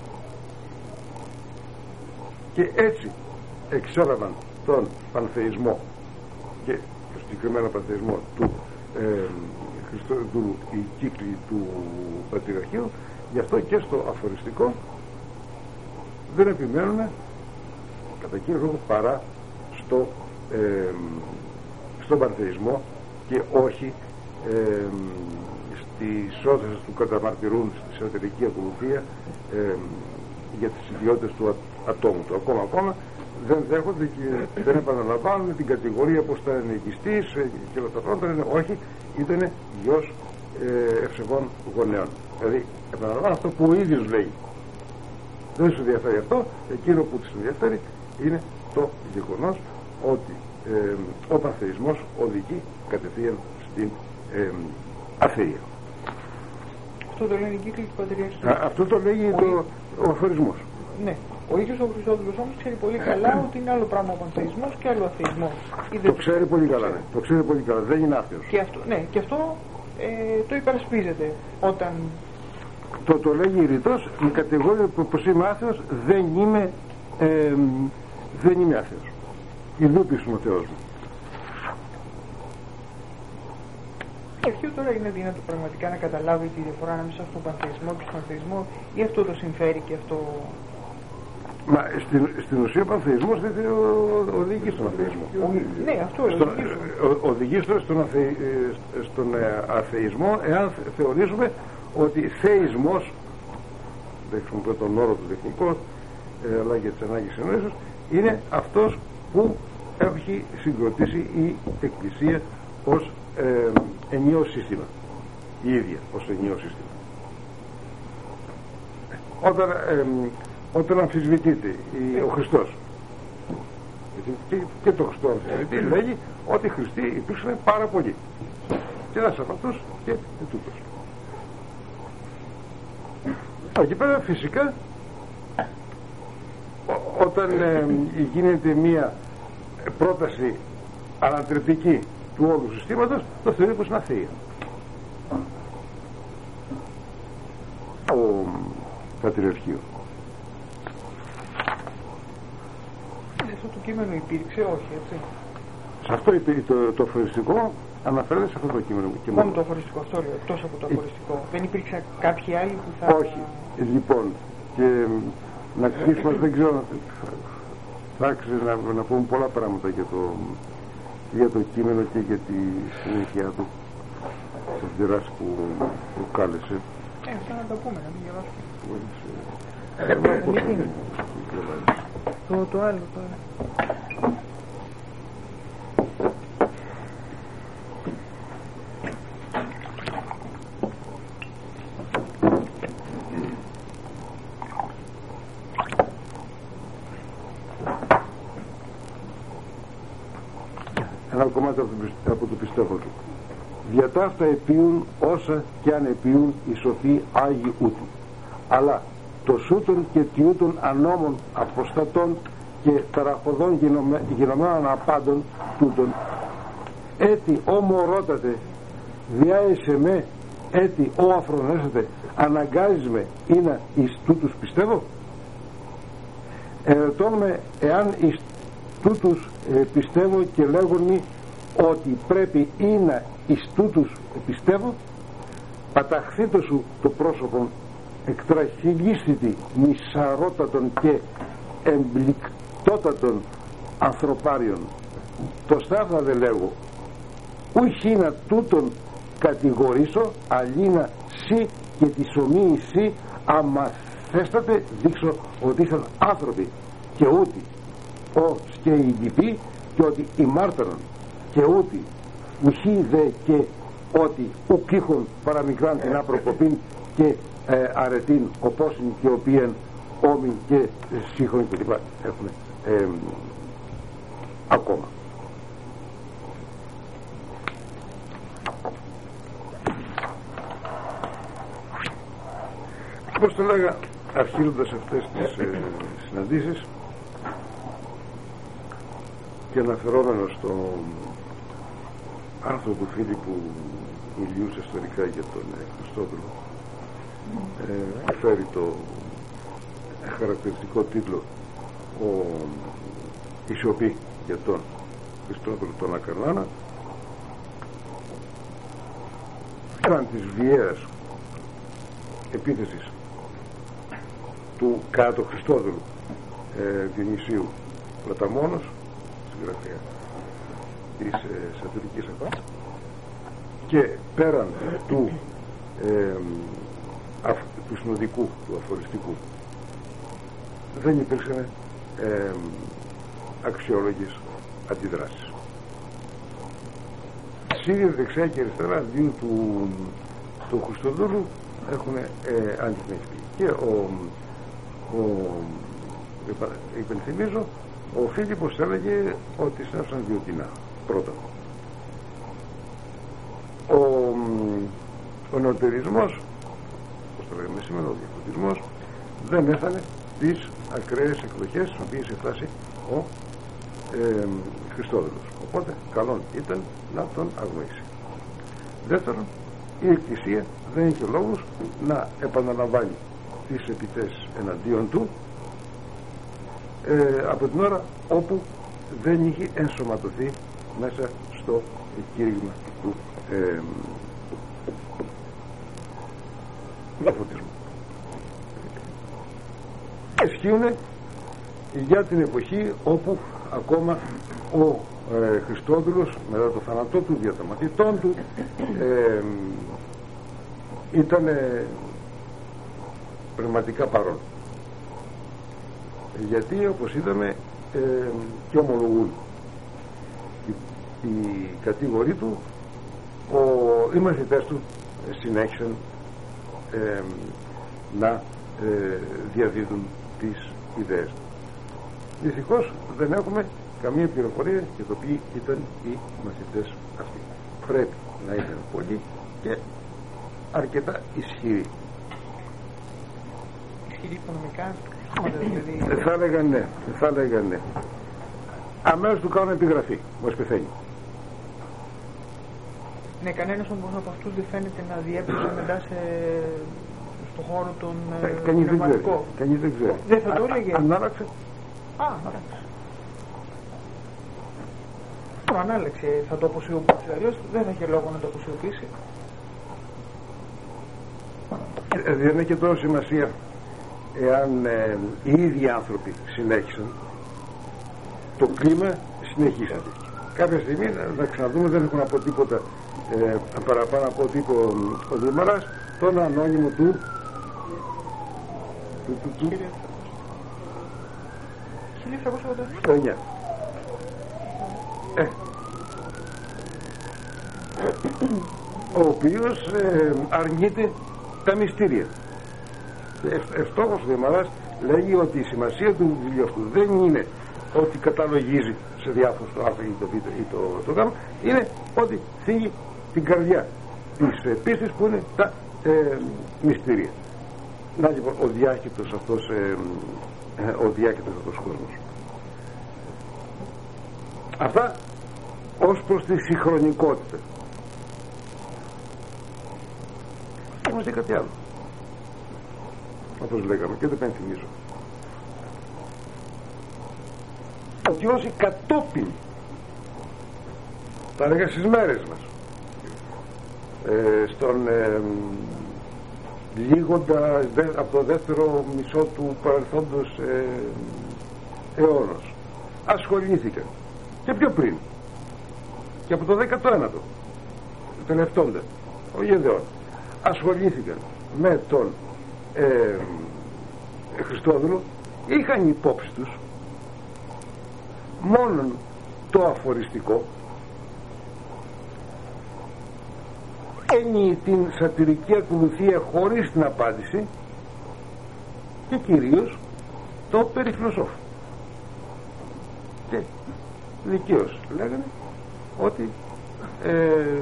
και έτσι εξέλαβαν τον πανθεϊσμό και το συγκεκριμένο πανθεϊσμό του, ε, Χριστό, του η κύκλη του Πατριαρχείου. Γι' αυτό και στο αφοριστικό δεν επιμένουν κατά κύριο λόγο παρά στο ε, στον πανθεϊσμό, και όχι ε, στις όθες του καταμαρτυρούν στη σατερική ακολουθία ε, για τις ιδιότητες του ατόμου του. Ακόμα ακόμα δεν δέχονται και δεν επαναλαμβάνουν την κατηγορία πως ήταν οικιστής και όλα τα πράγματα. Όχι, ήταν γιος ε, ευσεβών γονέων. Δηλαδή επαναλαμβάνω αυτό που ο ίδιος λέει. Δεν σου ενδιαφέρει αυτό. Εκείνο που της ενδιαφέρει είναι το γεγονός ότι ε, ο πανθεϊσμός οδηγεί κατευθείαν στην ε, αθεία. Αυτό το λένε οι κύκλοι του Πατριαρχείου. Αυτό το λέγει ο, το, ο αφορισμός. Ναι. Ο ίδιος ο Χριστόδουλος όμως ξέρει πολύ καλά ότι είναι άλλο πράγμα ο πανθεϊσμός και άλλο αθεϊσμός. Το ξέρει πολύ καλά, ναι. Το ξέρει πολύ καλά. Δεν είναι άθεος. Και αυτό, ναι, και αυτό ε, το υπερασπίζεται όταν... Το, το λέγει ρητός, με κατηγορία πως είμαι άθεος, δεν είμαι, ε, δεν είμαι άθεος. Ιδούπης ο Θεός μου. Ποιο τώρα είναι δυνατό πραγματικά να καταλάβει τη διαφορά ανάμεσα στον πανθεϊσμό και στον αθεϊσμό, ή αυτό το συμφέρει και αυτό... Μα στην, στην ουσία ο πανθεϊσμός δεν οδηγεί στον αθεϊσμό. Ναι, αυτό στον, οδηγεί στον, στον, αθε, στον αθεϊσμό, εάν θεωρήσουμε ότι θεϊσμός, δεν χρησιμοποιώ τον όρο του τεχνικό, αλλά για τις ανάγκες εννοήσεως, είναι αυτός που έχει συγκροτήσει η Εκκλησία ως ε, ενιαίο σύστημα, η ίδια ως ενιαίο σύστημα. Όταν, ε, όταν αμφισβητείται η, ο Χριστός, και, και το Χριστό αμφισβητεί, λέγει ότι οι Χριστοί υπήρξαν πάρα πολλοί, και ένας από αυτούς και τούτος. Εκεί πέρα φυσικά ό, όταν ε, γίνεται μία πρόταση ανατρεπτική του όλου συστήματος, το θεωρεί πως είναι αθεία. Ο Πατριαρχείο. Αυτό το κείμενο υπήρξε, όχι, έτσι. Σε αυτό το, το αφοριστικό αναφέρεται σε αυτό το κείμενο. Μόνο το αφοριστικό, αυτό λέω, εκτός από το αφοριστικό. Ε, δεν υπήρξε κάποιοι άλλοι που θα... Όχι. Λοιπόν, και να κλείσουμε, δεν ξέρω, θα άξιζε να, να πούμε πολλά πράγματα για το, για το κείμενο και για τη συνέχεια του, τις δράσεις που προκάλεσε. Ε, αυτά να τα πούμε, να μην διαβάσουμε. Το, το άλλο τώρα. Ένα κομμάτι από το πιστεύω του. Δια ταύτα επίουν όσα και αν επίουν οι σοφοί Άγιοι ούτου. Αλλά το σούτον και τιούτων ανώμων αποστατών και ταραχωδών γενομένων απάντων τούτων, έτι ο μωρότατε διάεσε με, έτι ο αφρονέσατε αναγκάζεις με είναι εις τούτους πιστεύω. Ερωτώ με εάν εις τούτους ε, πιστεύω και λέγουν ότι πρέπει είναι εις τούτους πιστεύω. Παταχθήτω σου το πρόσωπο εκτραχυλίστητη μισαρότατων και εμπληκτότατων ανθρωπάριων. Το στάφνα δε λέγω ούχι να τούτον κατηγορήσω αλλήνα σύ και της ομοίης σύ άμα θέστατε δείξω ότι ήσαν άνθρωποι και ούτι ως και οι λυποί και ότι οι μάρτυρον και ούτι ουχή δε και ότι ουκ είχον παραμικράν την άπροποπήν και ε, αρετήν οπόσιν και οποίεν όμην και σύγχρονοι και λοιπά έχουμε ε, ακόμα. Όπως το λέγα αρχίζοντας αυτές τις ε, συναντήσεις και αναφερόμενος στο άρθρο του φίλου που μιλούσε ιστορικά για τον ε, Χριστόδουλο, ε, φέρει το χαρακτηριστικό τίτλο ο, η σιωπή για τον Χριστόδουλο τον Ακαρνάνα, πέραν της βιαίας επίθεσης του κατά το Χριστόδουλου ε, Διονυσίου Πλαταμόνος, συγγραφέα της ε, σατυρικής επάς, και πέραν του ε, αφ, του συνοδικού, του αφοριστικού, δεν υπήρξαν ε, αξιόλογες αντιδράσεις. Σύρια δεξιά και αριστερά δύο του, του Χριστοδούλου έχουν ε, αντιθμιστεί και ο, ο υπενθυμίζω ο Φίλιππος έλεγε ότι συνάψαν δύο τεινά πρώτα. Ο, ο νεωτερισμός, όπως το λέγαμε σήμερα, ο διαφωτισμός δεν έφανε τις ακραίες εκδοχές στις οποίες έφτασε ο ε, Χριστόδουλος, οπότε καλόν ήταν να τον αγνοήσει. Δεύτερον, η Εκκλησία δεν είχε λόγους να επαναλαμβάνει τις επιθέσεις εναντίον του ε, από την ώρα όπου δεν είχε ενσωματωθεί μέσα στο κήρυγμα του ε, διαφωτισμού. Ισχύουν για την εποχή όπου ακόμα ο ε, Χριστόδουλος μετά το θάνατό του δια των μαθητών του ε, ήταν ε, πραγματικά παρόν, γιατί όπως είδαμε ε, και ομολογούν οι, οι κατηγοροί του, ο, οι μαθητές του ε, συνέχισαν ε, να ε, διαδίδουν τις ιδέες του. Δυστυχώς δεν έχουμε καμία πληροφορία για το ποιοι ήταν οι μαθητές αυτοί. Πρέπει να ήταν πολλοί και αρκετά ισχυροί. Ισχυροί οικονομικά, δηλαδή. Ε, θα έλεγα ναι, θα έλεγα ναι. Αμέσως του κάνουν επιγραφή, μόλις πεθαίνει. Ναι, κανένας όμως από αυτούς δεν φαίνεται να διέπρεψε μετά σε... στον χώρο των ε, κανείς δεν ξέρει. Κανείς δεν ξέρει. Δεν θα το έλεγε. Αν άλλαξε. Α, άλλαξε. Αν άλλαξε θα το αποσιωπήσει, αλλιώς δεν θα είχε λόγο να το αποσιωπήσει. Ε, δεν έχει τόσο σημασία εάν ε, οι ίδιοι άνθρωποι συνέχισαν, το κλίμα συνεχίσατε. Κάποια στιγμή να ξαναδούμε, δεν έχω να πω τίποτα ε, παραπάνω από ό,τι είπε ο, ο Δήμαρας, τον ανώνυμο του του του του χίλια επτακόσια ογδόντα εννιά. Ε, ο οποίος ε, αρνείται τα μυστήρια. Ε, Ευτόχος ο Δήμαρας λέγει ότι η σημασία του βιβλίου αυτού δεν είναι ότι καταλογίζει σε διάφορους το α ή το β ή το, το γ, είναι ότι θίγει την καρδιά της ε, πίστης που είναι τα ε, μυστήρια. Να λοιπόν ο διάχυτος αυτός ε, ε, ο διάχυτος αυτός κόσμος. Αυτά ως προς τη συγχρονικότητα. Όμως και κάτι άλλο, όπως λέγαμε και δεν πενθυμίζω, ότι όσοι κατόπιν, τα λέγα στις μέρες μας, ε, στον ε, λίγοντα δε, από το δεύτερο μισό του παρελθόντος ε, αιώνος ασχολήθηκαν και πιο πριν και από το δέκατο ένατο τελευτόντα ο Γεδεών ασχολήθηκαν με τον ε, Χριστόδουλο, είχαν υπόψη τους μόνον το αφοριστικό, έννοια την σατυρική ακολουθία χωρίς την απάντηση και κυρίως το περί φιλοσόφου. Και δικαίως λέγανε ότι ε,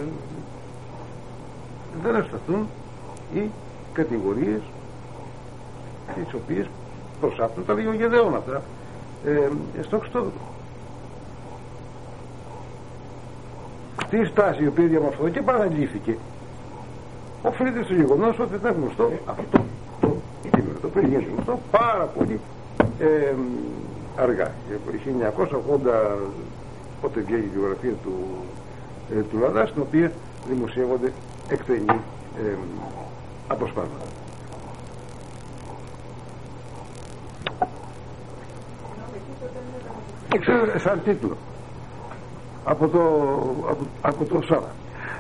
δεν ευσταθούν οι κατηγορίες τις οποίες προσάπτουν τα δύο Γεδεών αυτά ε, στο Χριστόδουλο. Αυτή η στάση η οποία διαμορφώθηκε και παραλήφθηκε οφείλεται στο γεγονός ότι ήταν γνωστό αυτό το κείμενο, το οποίο γίνεται γνωστό πάρα πολύ ε, αργά. Το χίλια εννιακόσια ογδόντα, όταν βγαίνει η βιογραφία του, ε, του Λαδά, στην οποία δημοσιεύονται εκτενή ε, αποσπάσματα. Ξέρω, σαν τίτλο από το, από, από το Σάβα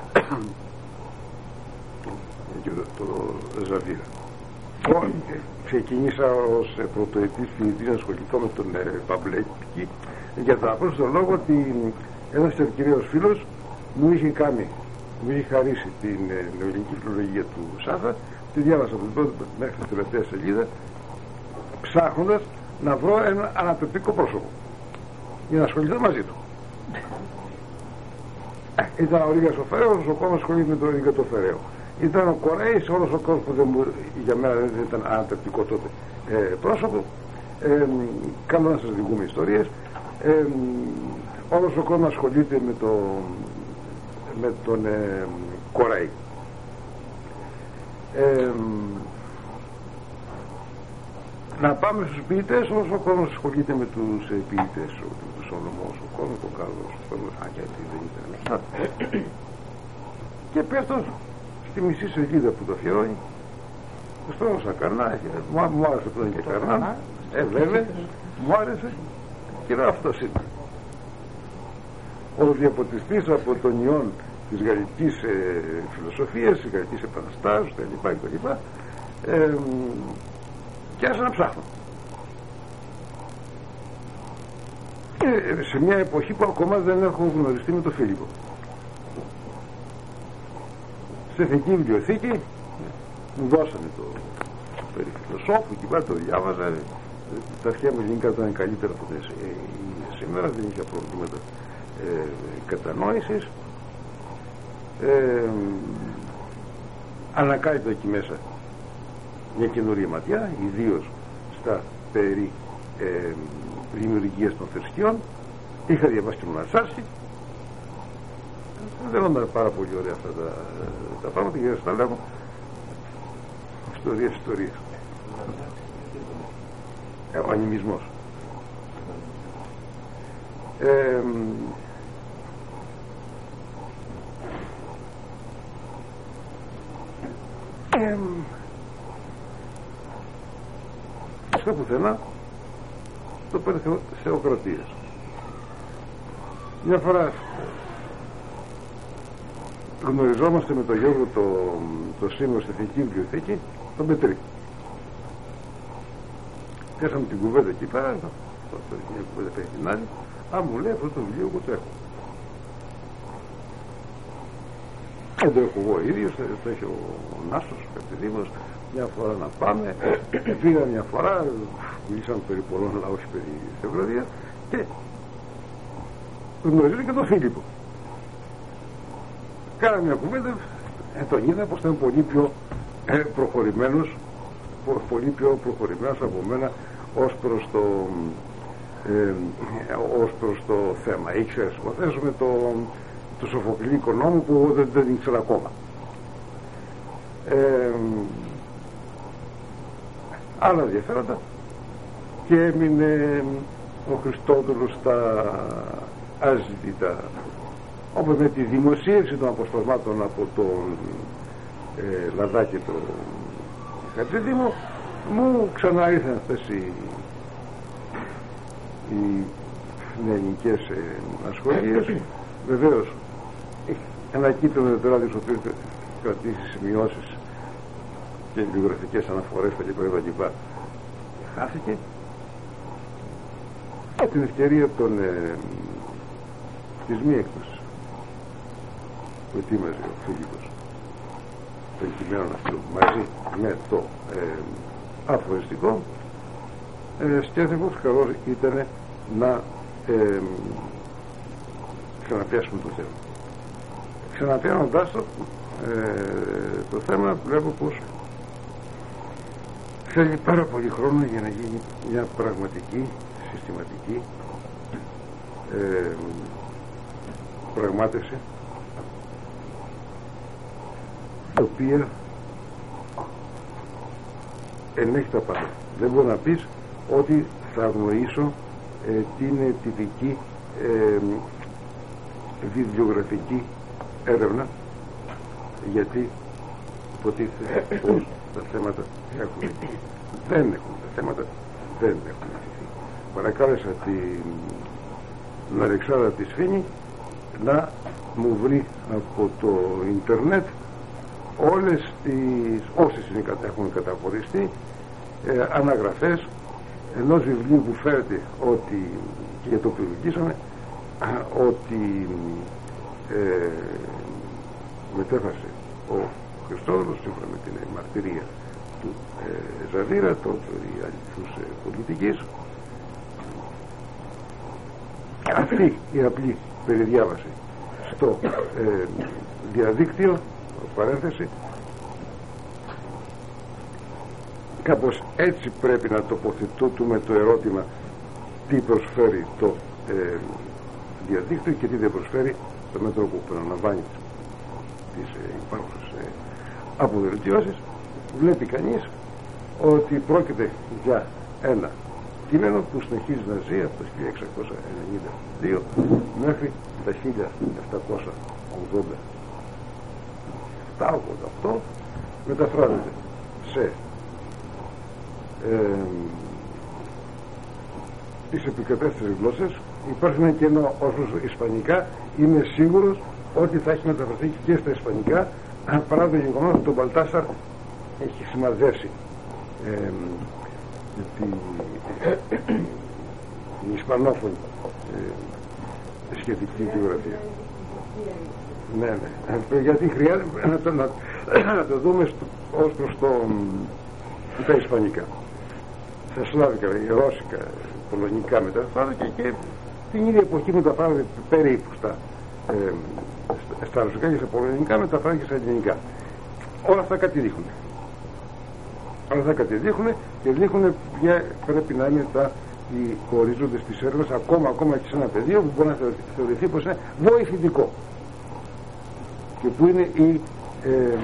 και το, το Ζαβίρα. Ξεκίνησα ως πρωτοετής φοιτητής να ασχοληθώ με τον ε, Παμπλέκη για το απλώς τον λόγο ότι ένας τερκυραίος φίλος μου είχε κάνει, μου είχε χαρίσει την ε, νεοελληνική φιλολογία του Σάβα, τη διάβασα από την πρώτη μέχρι την τελευταία σελίδα, ψάχνοντας να βρω ένα ανατρεπτικό πρόσωπο για να ασχοληθώ μαζί του. Ήταν ο Ρίγας ο Φεραίος, ο κόσμος ασχολείται με τον Ρίγα το Φεραίο. Ήταν ο Κορέης, όλος ο κόσμος που δεν μου, για μένα δεν ήταν ανατρεπτικό τότε ε, πρόσωπο. Ε, καλό να σας διηγούμε ιστορίες. Ε, όλος ο κόσμος ασχολείται με, το, με τον ε, Κορέη. Ε, να πάμε στους ποιητές, όλος ο κόσμος ασχολείται με τους ε, ποιητές, ο, ο Σολομός, ο κόσμος, ο Κάρλος, ο κόσμος, α, γιατί δεν ήταν αυτά. Και πέφτω στη μισή σελίδα που το αφιερώνει, ο Στρόμος Ακαρνά, μου άρεσε πρώτα και Καρνά, ε βέβαια, μου άρεσε και λέω αυτός είναι. Ο διαποτιστής από τον ιόν της γαλλικής ε, φιλοσοφίας, της γαλλικής επαναστάσεως, κλπ. κλπ. Ε, και άρχισα να ψάχνω. Ε, σε μια εποχή που ακόμα δεν έχω γνωριστεί με τον Φίλιππο. Στην Εθνική Βιβλιοθήκη μου δώσανε το περί φιλοσόφου και πάλι το διάβαζα. Τα αρχαία μου ελληνικά ήταν καλύτερα από τις είναι σήμερα, δεν είχε προβλήματα ε, κατανόησης. Ε, ανακάλυπτα εκεί μέσα μια καινούρια ματιά, ιδίως στα περί ε, δημιουργίας των θρησκειών. Είχα διαβάσει και τον Αρσάση. Δεν ήταν πάρα πολύ ωραία αυτά τα, τα πράγματα, γιατί θα λέγω ιστορίες, ιστορίες. Ε, ο ανημισμός. Ε, ε, στα πουθενά το πέντε θεοκρατίες. Μια φορά γνωριζόμαστε με τον Γιώργο το, το Σίμω στη Εθνική Βιβλιοθήκη, τον Πετρή. Πιάσαμε την κουβέντα εκεί πέρα, μια κουβέντα πέρα την άλλη. Α, μου λέει, αυτό το βιβλίο εγώ το έχω. Δεν το έχω εγώ ίδιος, το έχει ο Νάσος, ο Καπηδήμος. Μια φορά να πάμε, πήγα μια φορά, μιλήσαμε περί πολλών, αλλά όχι περί θεοκρατία, και γνωρίζω και τον Φίλιππο. Κάνα μια κουβέντα, ε, τον είδα πως ήταν πολύ πιο ε, προχωρημένος, πολύ πιο προχωρημένος από μένα ως προς το, ε, ως προς το θέμα. Ήξερε υποθέσουμε το, το Σοφοκλή νόμο που εγώ δεν, δεν ήξερα ακόμα. Ε, άλλα ενδιαφέροντα, και έμεινε ο Χριστόδουλος στα αζητητά, όπως με τη δημοσίευση των αποσπασμάτων από τον ε, Λαδάκη και τον Χατζηδήμο, μου ξανά ήρθαν αυτές οι, οι ελληνικές ε, ασχολίες. Βεβαίως ένα κείμενο τετράδιο στο οποίο κρατήσει σημειώσεις και βιβλιογραφικές αναφορές τα κλπ. Χάθηκε. Από την ευκαιρία των ε, της μη έκδοσης που ετοίμαζε ο Φίλιππος των κειμένων αυτού μαζί με το ε, αφοριστικό, ε, σκέφτομαι πως καλό ήταν να ε, ξαναπιάσουμε το θέμα. Ξαναπιάνοντάς το, ε, το θέμα, βλέπω πως θέλει πάρα πολύ χρόνο για να γίνει μια πραγματική, συστηματική ε, πραγμάτευση, η οποία ενέχει τα πάντα. Δεν μπορεί να πεις ότι θα αγνοήσω ε, την τυπική ε, βιβλιογραφική έρευνα, γιατί υποτίθεται πως τα θέματα έχουν, δεν έχουν τα θέματα δεν έχουν αφηθεί. Παρακάλεσα την Αλεξάνδρα τη Σφήνη να μου βρει από το ίντερνετ όλες τις, όσες είναι, έχουν καταχωριστεί ε, αναγραφές ενός βιβλίου που φέρεται ότι, και για το οποίο μιλήσαμε, ότι ε, μετέφρασε ο Χριστόδουλος σύμφωνα με την μαρτυρία του ε, Ζαβίρα, τότε η αληθούς ε, πολιτικής. Αυτή η απλή περιδιάβαση στο ε, διαδίκτυο, παρένθεση, κάπως έτσι πρέπει να τοποθετούμε το ερώτημα τι προσφέρει το ε, διαδίκτυο και τι δεν προσφέρει στο μέτρο που περιλαμβάνει τις ε, υπάρχουσες ε, αποβελτιώσεις. Βλέπει κανείς ότι πρόκειται για ένα κείμενο που συνεχίζει να ζει από το χίλια εξακόσια ενενήντα δύο μέχρι τα χίλια επτακόσια ογδόντα οκτώ, μεταφράζεται σε ε, τις επικρατέστερες γλώσσες. Υπάρχει ένα κενό ως προς ισπανικά. Είμαι σίγουρος ότι θα έχει μεταφραστεί και στα ισπανικά, παρά το γεγονός ότι τον Μπαλτάσαρ έχει συμμαζεύσει ε, την, την ισπανόφωνη ε, σχετική βιογραφία. Ναι, ναι. Γιατί χρειάζεται να το, να, να το δούμε στο, ως προς το, τα ισπανικά. Στα σλάβικα, ρώσικα, πολωνικά μεταφράζονται και, και την ίδια εποχή μεταφράζονται περίπου στα, ε, στα ρωσικά και στα πολωνικά, μεταφράζονται και στα ελληνικά. Όλα αυτά κάτι δείχνουν. Όλα αυτά κάτι δείχνουν και δείχνουν ποια πρέπει να είναι τα οι ορίζοντες της έρευνας, ακόμα, ακόμα και σε ένα πεδίο που μπορεί να θεωρηθεί, θεωρηθεί πως είναι βοηθητικό και που είναι η, ε,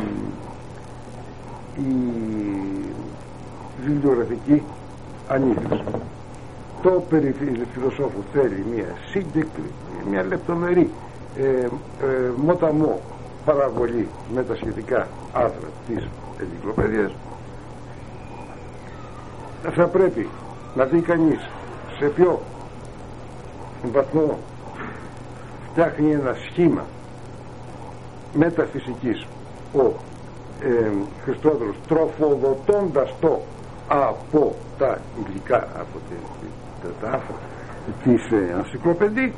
η βιβλιογραφική ανήθηση. Το περί φιλοσόφου θέλει μια σύγκεκρη, μια λεπτομερή ε, ε, μοταμό παραβολή με τα σχετικά άρθρα της ενcyclopedias θα πρέπει να δει κανείς σε ποιο βαθμό φτιάχνει ένα σχήμα μεταφυσικής ο ε, Χριστόδουλος, τροφοδοτώντας το από τα υλικά, από τα, τα άρθρα της ε, Ενσυκλοπαιδή,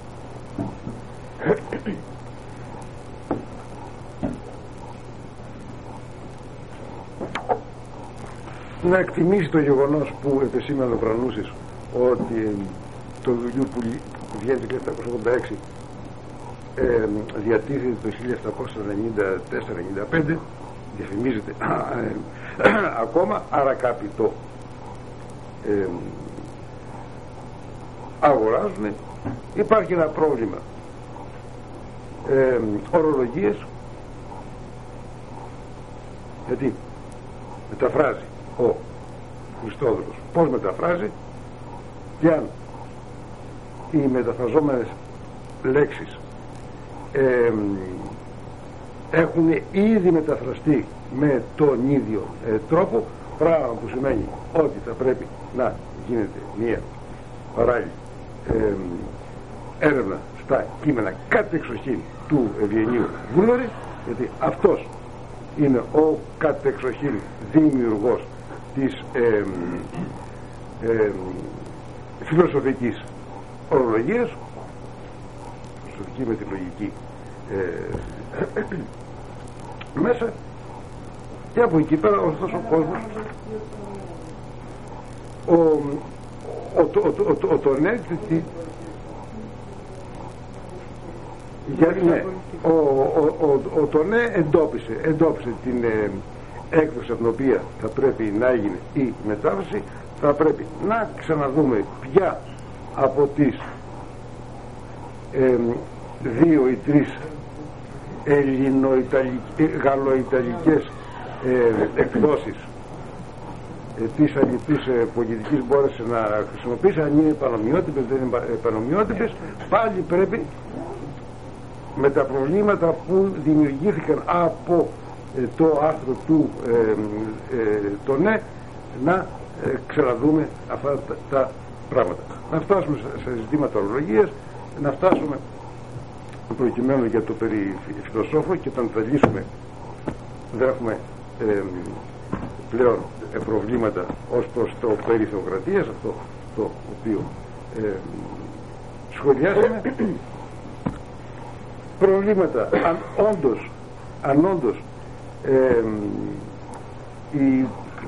να εκτιμήσει το γεγονός που επεσήμανε ο Βρανούσης ότι το βιβλίο που βγαίνει το χίλια επτακόσια ογδόντα έξι ε, διατίθεται το χίλια επτακόσια ενενήντα τέσσερα ενενήντα πέντε, διαφημίζεται ε, ακόμα, άρα κάποιοι το ε, αγοράζουν. Υπάρχει ένα πρόβλημα ε, ορολογίες, γιατί μεταφράζει ο Χριστόδουλος πώς μεταφράζει, και αν οι μεταφραζόμενες λέξεις ε, έχουν ήδη μεταφραστεί με τον ίδιο ε, τρόπο, πράγμα που σημαίνει ότι θα πρέπει να γίνεται μια παράλληλη ε, έρευνα στα κείμενα κατεξοχήν του Ευγενίου Βούλωρη, γιατί αυτός είναι ο κατεξοχήν δημιουργός της ε, ε, φιλοσοφικής ορολογίας, φιλοσοφική με τη λογική ε, μέσα, και από εκεί πέρα ωστόσο ο κόσμος ο, ο, ο, ο, ο, ο Τονέ γιατί ναι, ο, ο, ο, ο Τονέ εντόπισε, εντόπισε την ε, έκδοση από την οποία θα πρέπει να γίνει η μετάφραση. Θα πρέπει να ξαναδούμε ποια από τις ε, δύο ή τρεις γαλλοϊταλικές ε, εκδόσεις ε, της αληθής ε, πολιτικής μπόρεσε να χρησιμοποιήσει. Αν είναι πανομοιότυπες, δεν είναι πανομοιότυπες, πάλι πρέπει με τα προβλήματα που δημιουργήθηκαν από ε, το άρθρο του ε, ε, Τονέ να ε, ξαναδούμε αυτά τα, τα πράγματα. Να φτάσουμε σε ζητήματα ορολογίας, να φτάσουμε προκειμένου για το περί φιλοσόφο, και όταν θα λύσουμε δεν έχουμε ε, πλέον ε, προβλήματα ως προς το περί θεοκρατίας, αυτό το οποίο ε, σχολιάσαμε. Προβλήματα αν όντως, αν όντως ε, η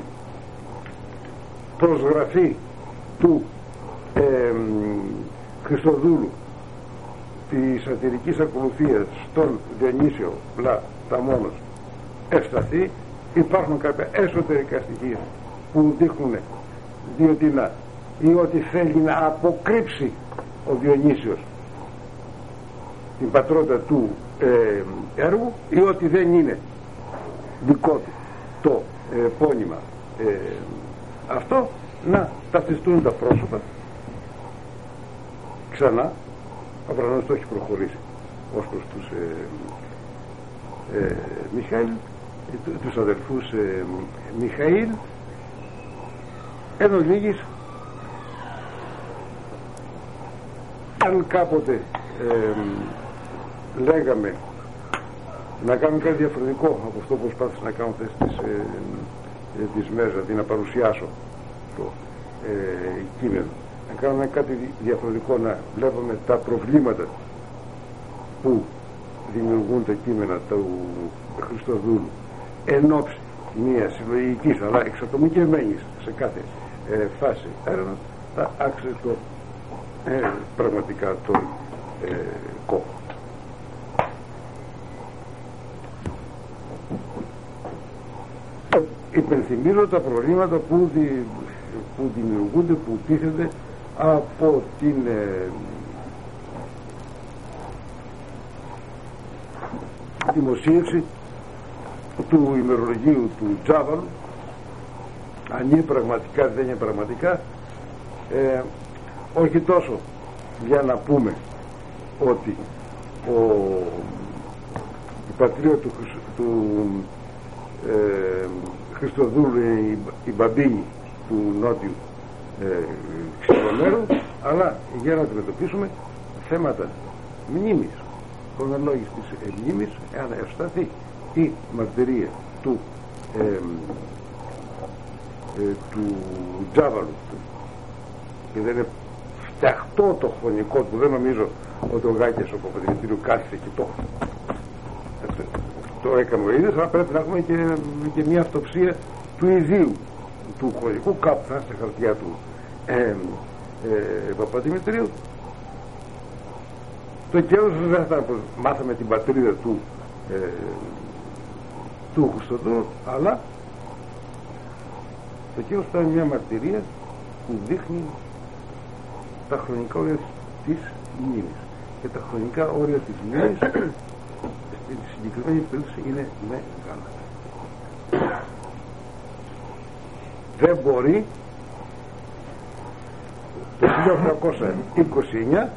προσγραφή του ε, Χριστοδούλου της σατυρικής ακολουθίας στον Διονύσιο Πλαταμόνος ευσταθεί. Υπάρχουν κάποια εσωτερικά στοιχεία που δείχνουν διότι να ή ότι θέλει να αποκρύψει ο Διονύσιος την πατρότητα του ε, έργου, ή ότι δεν είναι δικό του το ε, πόνημα ε, αυτό, να ταυτιστούν τα πρόσωπα ξανά. Ο Βρανός το έχει προχωρήσει ως προς τους ε, ε, Μιχαήλ, ε, τους αδελφούς ε, Μιχαήλ. Εν ολίγης, αν κάποτε ε, λέγαμε να κάνουμε κάτι διαφορετικό από αυτό που προσπάθησα να κάνω αυτές τις, ε, ε, τις μέρες, δηλαδή να παρουσιάσω το ε, κείμενο, να κάνουμε κάτι διαφορετικό, να βλέπουμε τα προβλήματα που δημιουργούν τα κείμενα του Χριστοδούλου εν ώψη μια συλλογικής αλλά εξατομικευμένης σε κάθε ε, φάση έρευνα, θα άξιζε το ε, πραγματικά τον ε, κόπο. Υπενθυμίζω τα προβλήματα που, δι, που δημιουργούνται, που τίθενται από την ε, δημοσίευση του ημερολογίου του Τζάβαλου, αν είναι πραγματικά, δεν είναι πραγματικά, ε, όχι τόσο για να πούμε ότι ο, η πατρίδα του, του ε, Χριστοδούλου, η, η Μπαμπίνη, του νότιου ε, ξηρομέρου, αλλά για να αντιμετωπίσουμε θέματα μνήμης, χρονολόγης της μνήμης, εάν ευσταθεί η μαρτυρία του ε, ε, του Τζάβαλου, και δεν είναι φτιαχτό το χρονικό του, δεν νομίζω ότι ο Γάκης ο Παπαδημητρίου κάθισε και το το έκανε ο ίδιος, αλλά πρέπει να έχουμε και, και μια αυτοψία του ιδίου του χρονικού, κάπου θα στα χαρτιά του ε, ε, Παπαδημητρίου. Το καιρός δεν θα ήταν πως μάθαμε την πατρίδα του ε, του Χριστοδούλου, αλλά το καιρός ήταν μια μαρτυρία που δείχνει τα χρονικά όρια της μνήμης, και τα χρονικά όρια της μνήμης στην συγκεκριμένη περίπτωση είναι μεγάλα. Δεν μπορεί το χίλια οκτακόσια είκοσι εννιά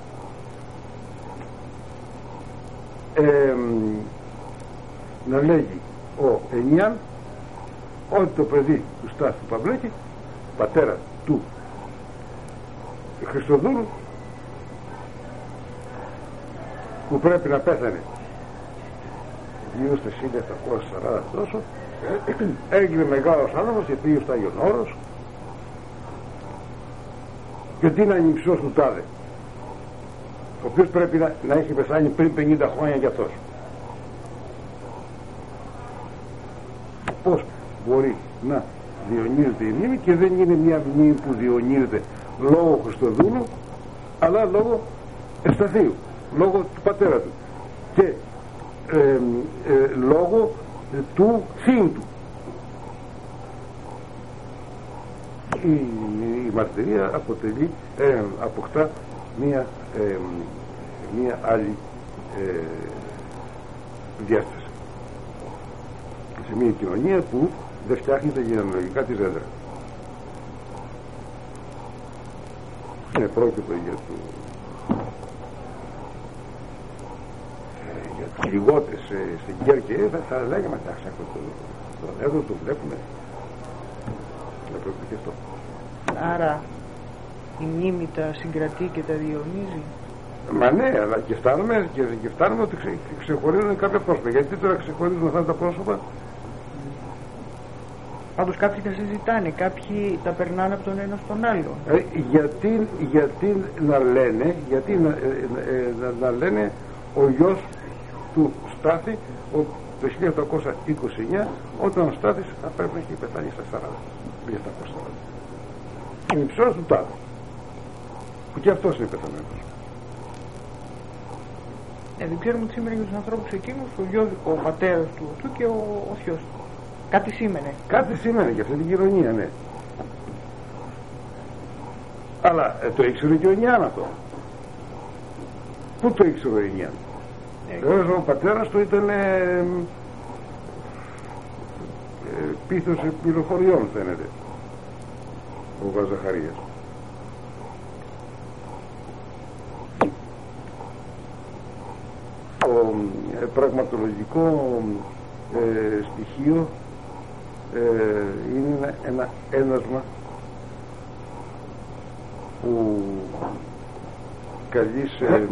ε, να λέγει ο Ενιάν ότι το παιδί του Στάθη Παυλέκη, πατέρα του Χριστοδούλου, που πρέπει να πέθανε γύρω στα χίλια επτακόσια σαράντα τόσο, έγινε μεγάλος άνθρωπος και πήγε στο Άγιον Όρος, και ότι είναι ανιψιός του τάδε, ο οποίος πρέπει να, να έχει πεθάνει πριν πενήντα χρόνια για αυτός. Πώς μπορεί να διονύζεται η μνήμη, και δεν είναι μια μνήμη που διονύζεται λόγω Χριστοδούλου, αλλά λόγω Ευσταθίου, λόγω του πατέρα του και ε, ε, λόγω ε, του θείου του. Η, η μαρτυρία αποτελεί, ε, αποκτά μια, ε, μια άλλη ε, διάσταση σε μια κοινωνία που δεν φτιάχνει τα γενεαλογικά της έδρα. Είναι πρόκειτο για του ε, για τους λιγότες ε, στην Κέρκυρα, θα, θα λέγαμε εντάξει, τον έδρο το βλέπουμε να πρόκειται και αυτό. Άρα η μνήμη τα συγκρατεί και τα διονύζει. Μα ναι, αλλά και φτάνουμε, και, και φτάνουμε ότι ξε, ξεχωρίζουν κάποια πρόσωπα. Γιατί τώρα ξεχωρίζουν αυτά τα πρόσωπα? Πάντως κάποιοι τα συζητάνε, κάποιοι τα περνάνε από τον ένα στον άλλο. Ε, γιατί, γιατί να λένε, γιατί να, ε, ε, να, να λένε ο γιος του Στάθη ο, το χίλια επτακόσια είκοσι εννιά, όταν ο Στάθης θα πρέπει να έχει πεθάνει στα σαράντα, χίλια επτακόσια σαράντα. Είναι ψώρος του τάδε, που και αυτός είναι πεθαμένος. Ε, δεν ξέρουμε τι σήμαινε για τους ανθρώπους εκείνους, ο, γιος, ο πατέρας του αυτού και ο, ο θειός του. Κάτι σήμαινε. Κάτι σήμαινε για αυτή την κοινωνία, ναι. Αλλά ε, το ήξερε και ο Ενιάν αυτό. Πού το ήξερε ο Ενιάν? Βέβαια ο πατέρας του ήταν ε, ε, πίθος πληροφοριών, φαίνεται, ο Βαζαχαρίας. Το ε, πραγματολογικό ε, στοιχείο ε, είναι ένα ένασμα που καλεί σε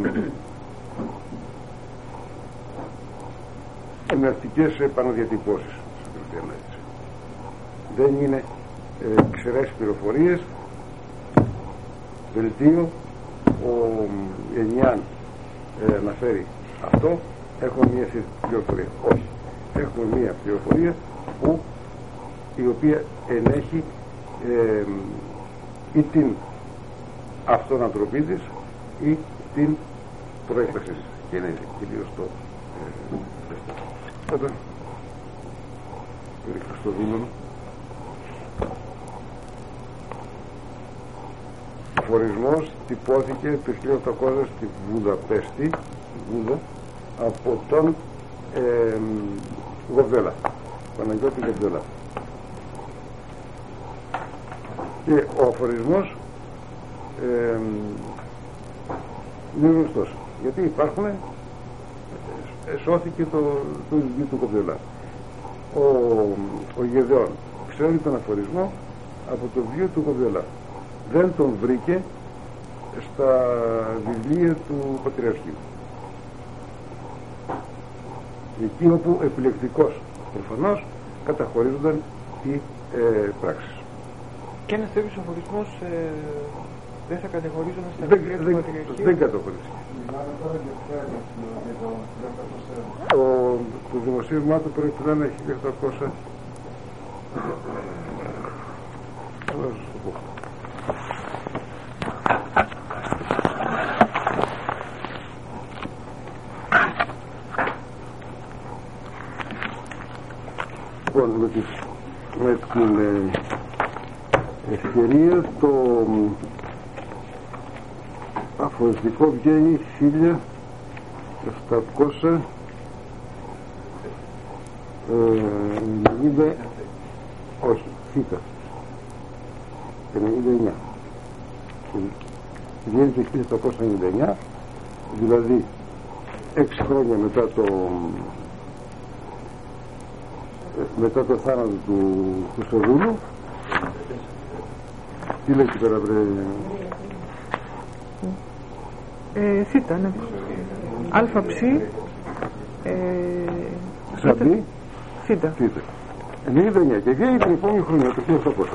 ενευτικές επαναδιατυπώσεις. Δεν είναι ε, ξερές πληροφορίες, δελτίο. Ο Ενιάν ε, αναφέρει αυτό, έχουμε μια πληροφορία. Όχι, έχουμε μια πληροφορία που η οποία ενέχει ε, ή την αυτοανατροπή της ή την προέκταση της, και είναι κυρίως το δεύτερο. Τότε περί Χριστοδούλων ο φορισμός τυπώθηκε το χίλια οκτακόσια στη Βουδαπέστη, Βούδα, από τον ε, Γοβδέλα, Παναγιώτη Γοβδέλα. Και ο αφορισμός ε, είναι γνωστός, γιατί υπάρχουν, σώθηκε το, το ίδιο του Κοβδελά. Ο, ο Γεδεών ξέρει τον αφορισμό από το βιβλίο του Κοβιολά. Δεν τον βρήκε στα βιβλία του Πατριαρχείου. Εκεί όπου επιλεκτικός προφανώς καταχωρίζονταν οι ε, πράξεις. Και ένας τέτοιος αφορισμός ε, δεν θα καταχωρίζονταν στα δεν, βιβλία του δεν, Πατριαρχείου. Δεν καταχωρίζει. Το, το δημοσίευμά του πρέπει να είναι χίλια οκτακόσια. Θα σας το πω. Λοιπόν, με, τη, με την ε, ευκαιρία το αφοριστικό βγαίνει χίλια επτακόσια ενενήντα, όχι, θήτα, ενενήντα εννιά. Βγαίνει το χίλια επτακόσια ενενήντα εννιά, δηλαδή έξι χρόνια μετά το μετά το θάνατο του Χρυσοδούλου. Τι λέει εκεί πέρα, βρε? Ε, θήτα, ναι. Αλφα ψη. Ε, Σαμπή. Θήτα. Θήτα. ενενήντα εννιά και βγαίνει την επόμενη χρονιά, το χίλια οκτακόσια.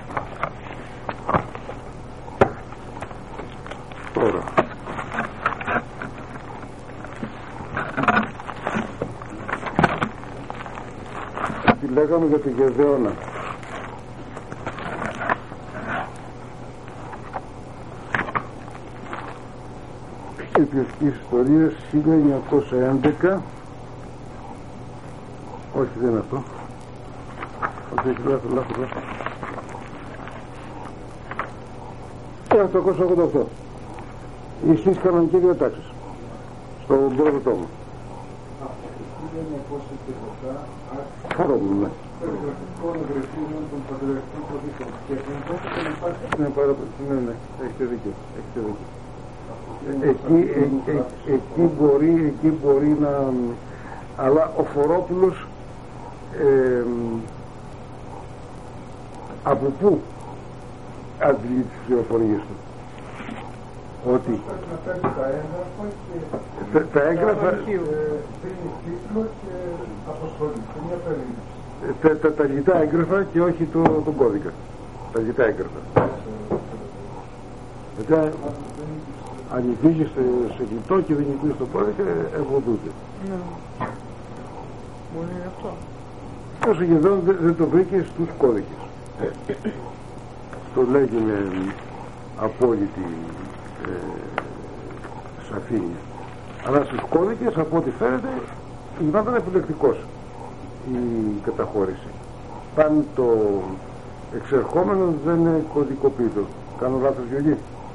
Τώρα. Τι λέγαμε για την Γεδεώνα? Επιστημονική ιστορία χίλια εννιακόσια έντεκα. Όχι, δεν είναι αυτό. Όχι, έχει λάθος, λάθος, λάθος. χίλια οκτακόσια ογδόντα οκτώ. Οι στις κανονικές διατάξεις. Στον πρώτο τόμο. χίλια εννιακόσια επτά. Χαρόμουν, ναι. Περιγραφικών ευρεσίων των πατριαρχικών προδίκων. Και ενδόχω δεν υπάρχει. Ναι, πάρα πολύ. Ναι, ναι, έχετε δίκιο. Έχετε δίκιο. Εκεί, ε, ε, εκεί, μπορεί, εκεί μπορεί να... Αλλά ο Φορόπουλος ε, από πού αντλεί τις πληροφορίες του? Ότι τα, τα έγγραφα δίνει τίτλο και αποσχολεί. Μια περίπτωση. τα, τα, τα γητά έγγραφα και όχι το, τον κώδικα. Τα γητά έγγραφα. Μετά αν υπήρχε σε γητό και δεν υπήρχε στον κώδικα, ευωδούνται. Ναι. Μπορεί να είναι αυτό. Όσο σχεδόν δεν, δεν το βρήκε στους κώδικες. Το λέγει με απόλυτη ε, σαφήνεια. Αλλά στους κώδικες, από ό,τι φαίνεται, γινόταν επιλεκτικός η καταχώρηση. Παν το εξερχόμενο δεν είναι κωδικοποιητό. Κάνω λάθος, Γιώργη?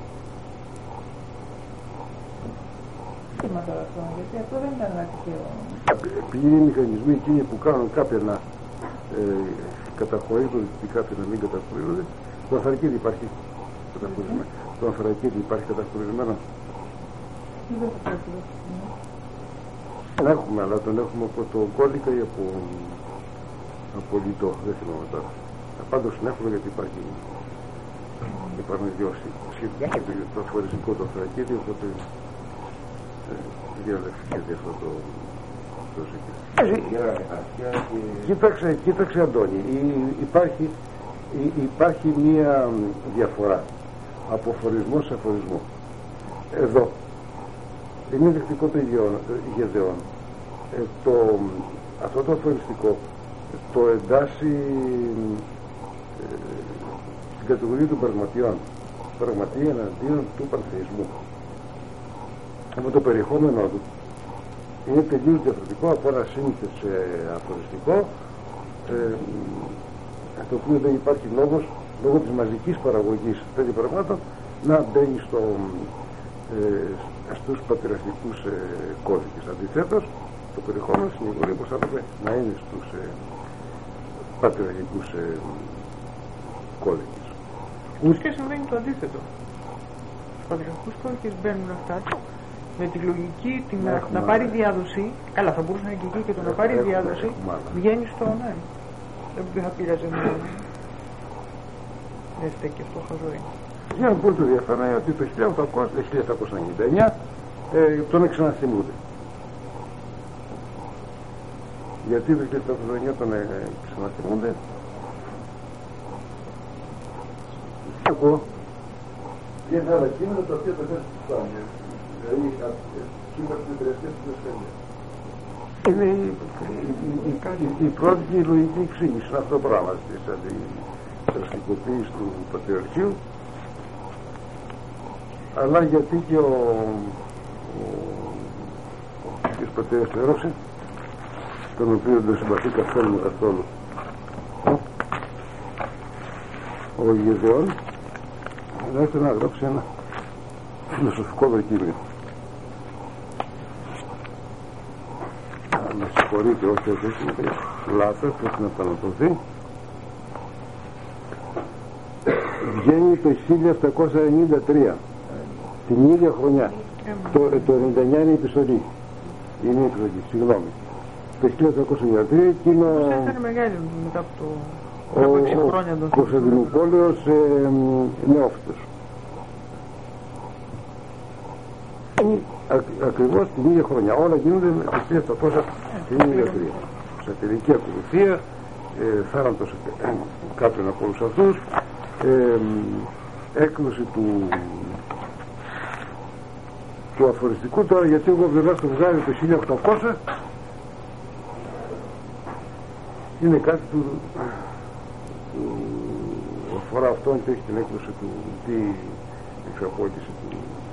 Γιατί αυτό δεν ήταν ένα τυχαίο. Επειδή είναι οι μηχανισμοί εκείνοι που κάνουν κάποια να ε, καταχωρίζονται και κάποια να μην καταχωρίζονται, το ανθρακίδι υπάρχει καταχωρισμένο. Το ανθρακίδι υπάρχει καταχωρισμένο. Δεν θα πρέπει να Δεν έχουμε, αλλά τον έχουμε από το κώδικα ή από, από λιτό, δεν θυμάμαι τώρα. Πάντως την έχουμε γιατί υπάρχει, υπάρχουν δυο σχετικά το φορεσικό το ανθρακίδι, οπότε διαδεχτήκε αυτό το, το ζήτημα. Κοίταξε, κοίταξε Αντώνη, υπάρχει, υπάρχει μία διαφορά από αφορισμό σε αφορισμό. Εδώ είναι δεκτικό το Γεδεών. Ε, το, αυτό το αφοριστικό το εντάσσει ε, στην κατηγορία των πραγματιών. Πραγματία εναντίον του πανθεϊσμού. Από το περιεχόμενό του είναι τελείως διαφορετικό από ένα σύνηθες ε, αφοριστικό, ε, το οποίο δεν υπάρχει λόγος, λόγω της μαζικής παραγωγής τέτοιων πραγμάτων, να μπαίνει στο, ε, στους πατριαρχικούς ε, κώδικες. Αντιθέτως, το περιεχόμενο συνηγορεί πως θα έπρεπε να είναι στους ε, πατριαρχικούς ε, κώδικες. Ούτε και συμβαίνει το αντίθετο. Στους πατριαρχικούς κώδικες μπαίνουν αυτά με τη λογική την να, να πάρει διάδοση. Καλά, θα μπορούσε να είναι και εκεί και το να πάρει διάδοση βγαίνει στο ναι. Δεν θα πειράζει να. Δεν στέκει αυτό, χαζό είναι. Για να πω το διαφανά ότι το χίλια επτακόσια ενενήντα εννιά ε, τον εξαναστημούνται. Γιατί το χίλια επτακόσια ενενήντα εννιά τον εξαναστημούνται? Εγώ είναι άλλα κείμενα τα οποία τα βρίσκουν στη Σπάνια. Δηλαδή κείμενα που επηρεαστές στην Ασφαλία. είναι η, η, η, η πρώτη και η λογική εξήγηση είναι αυτό το πράγμα της αντιδραστικοποίησης του Πατριαρχείου, αλλά γιατί και ο ο πατέρας του έρωξε, τον οποίο δεν συμπαθεί καθόλου καθόλου ο Γεδεών, αλλά ήθελε να γράψει ένα φιλοσοφικό δοκίμιο. Με συγχωρείτε, όχι, όχι, όχι, λάθος, πρέπει να επαναπτωθεί. Βγαίνει το χίλια επτακόσια ενενήντα τρία, την ίδια χρονιά. Το, το ενενήντα εννιά είναι η επιστολή. Είναι η επιστολή, συγγνώμη. Το χίλια επτακόσια ενενήντα τρία εκείνο... Ήταν μεγάλη μετά από το... ο, ο Κωνσταντινούπολεος ε, νεόφυτος. Ακριβώς την ίδια χρονιά. Όλα γίνονται με το χίλια επτακόσια ενενήντα τρία. Σατυρική ακολουθία, ε, θάνατος ε, κάποιον από όλους αυτούς, ε, έκδοση του, του αφοριστικού. Τώρα γιατί εγώ βέβαια στο βγάλει το χίλια οκτακόσια είναι κάτι που αφορά αυτόν και έχει την έκδοση του, τη εξαπόλυση του.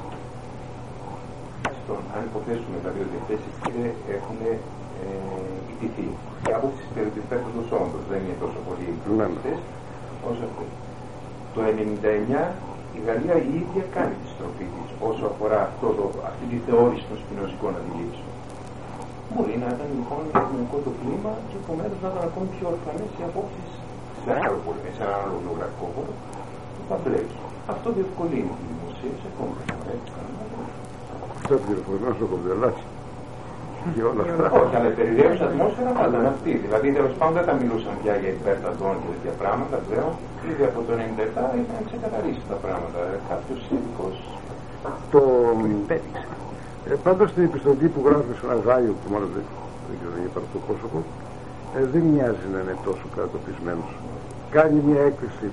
Αν υποθέσουμε δηλαδή ότι αυτές οι κύριες έχουν ιτηθεί, η άποψη περί του υπέρποντος όντως δεν είναι τόσο πολύ πλούτες όσο αυτές. Το ενενήντα εννιά η Γαλλία η ίδια κάνει τη στροφή της όσο αφορά αυτό το, αυτή τη θεώρηση των σπινωζικών αντιλήψεων. Μπορεί να ήταν λοιπόν κοινωνικό το κλίμα και επομένως να ήταν ακόμη πιο ορφανές οι απόψεις σε άλλο πολύ, σε ένα άλλο βιογραφικό χώρο του Παμπλέκη. Αυτό διευκολύνει τη δημοσίευση ακόμη πιο έτσι. Αυτό πληροφορεί στο κομπιολάκι και όλα αυτά. Όχι, αλλά η περιδιαίουσα ατμόσφαιρα πάντα είναι αυτή. Δηλαδή τέλος πάντων δεν τα μιλούσαν πια για υπέρτατον και τέτοια πράγματα πλέον. Ήδη από το ενενήντα επτά είχαν ξεκαθαρίσει τα πράγματα. Κάποιος ειδικός το υπέδειξε. Ε, πάντως στην επιστολή που γράφει σε ένα γάιο που μάλλον δεν, δεν ξέρω για το πρόσωπο, ε, δεν μοιάζει να είναι τόσο κατατοπισμένος. Κάνει μια έκθεση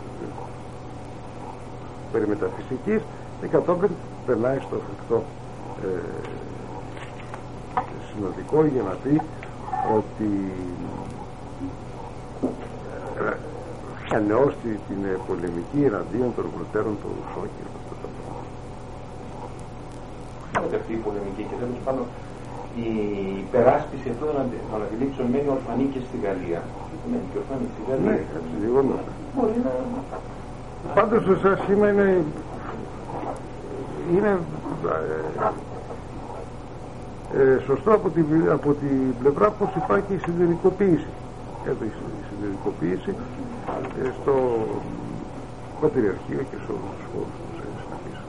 περί μεταφυσικής και κατόπιν περνάει στο φρικτό ε, συνοδικό για να πει ότι ε, ανεώσει την πολεμική εναντίον των προτέρων του Ρουσόκη. αυτή η πολεμική και τέλος πάντων η υπεράσπιση αυτών των αντιλήψεων μένει ορφανή και στη Γαλλία. Μένει και ορφανή στη Γαλλία. Ναι, έτσι γεγονός. Μπορεί να... Πάντως το σας σήμα είναι είναι ε, ε, σωστό από την, από την πλευρά πως υπάρχει η συντηρητικοποίηση. Εδώ η συντηρητικοποίηση ε, στο Πατριαρχείο και σε όλους τους χώρους που σας συναντήσω.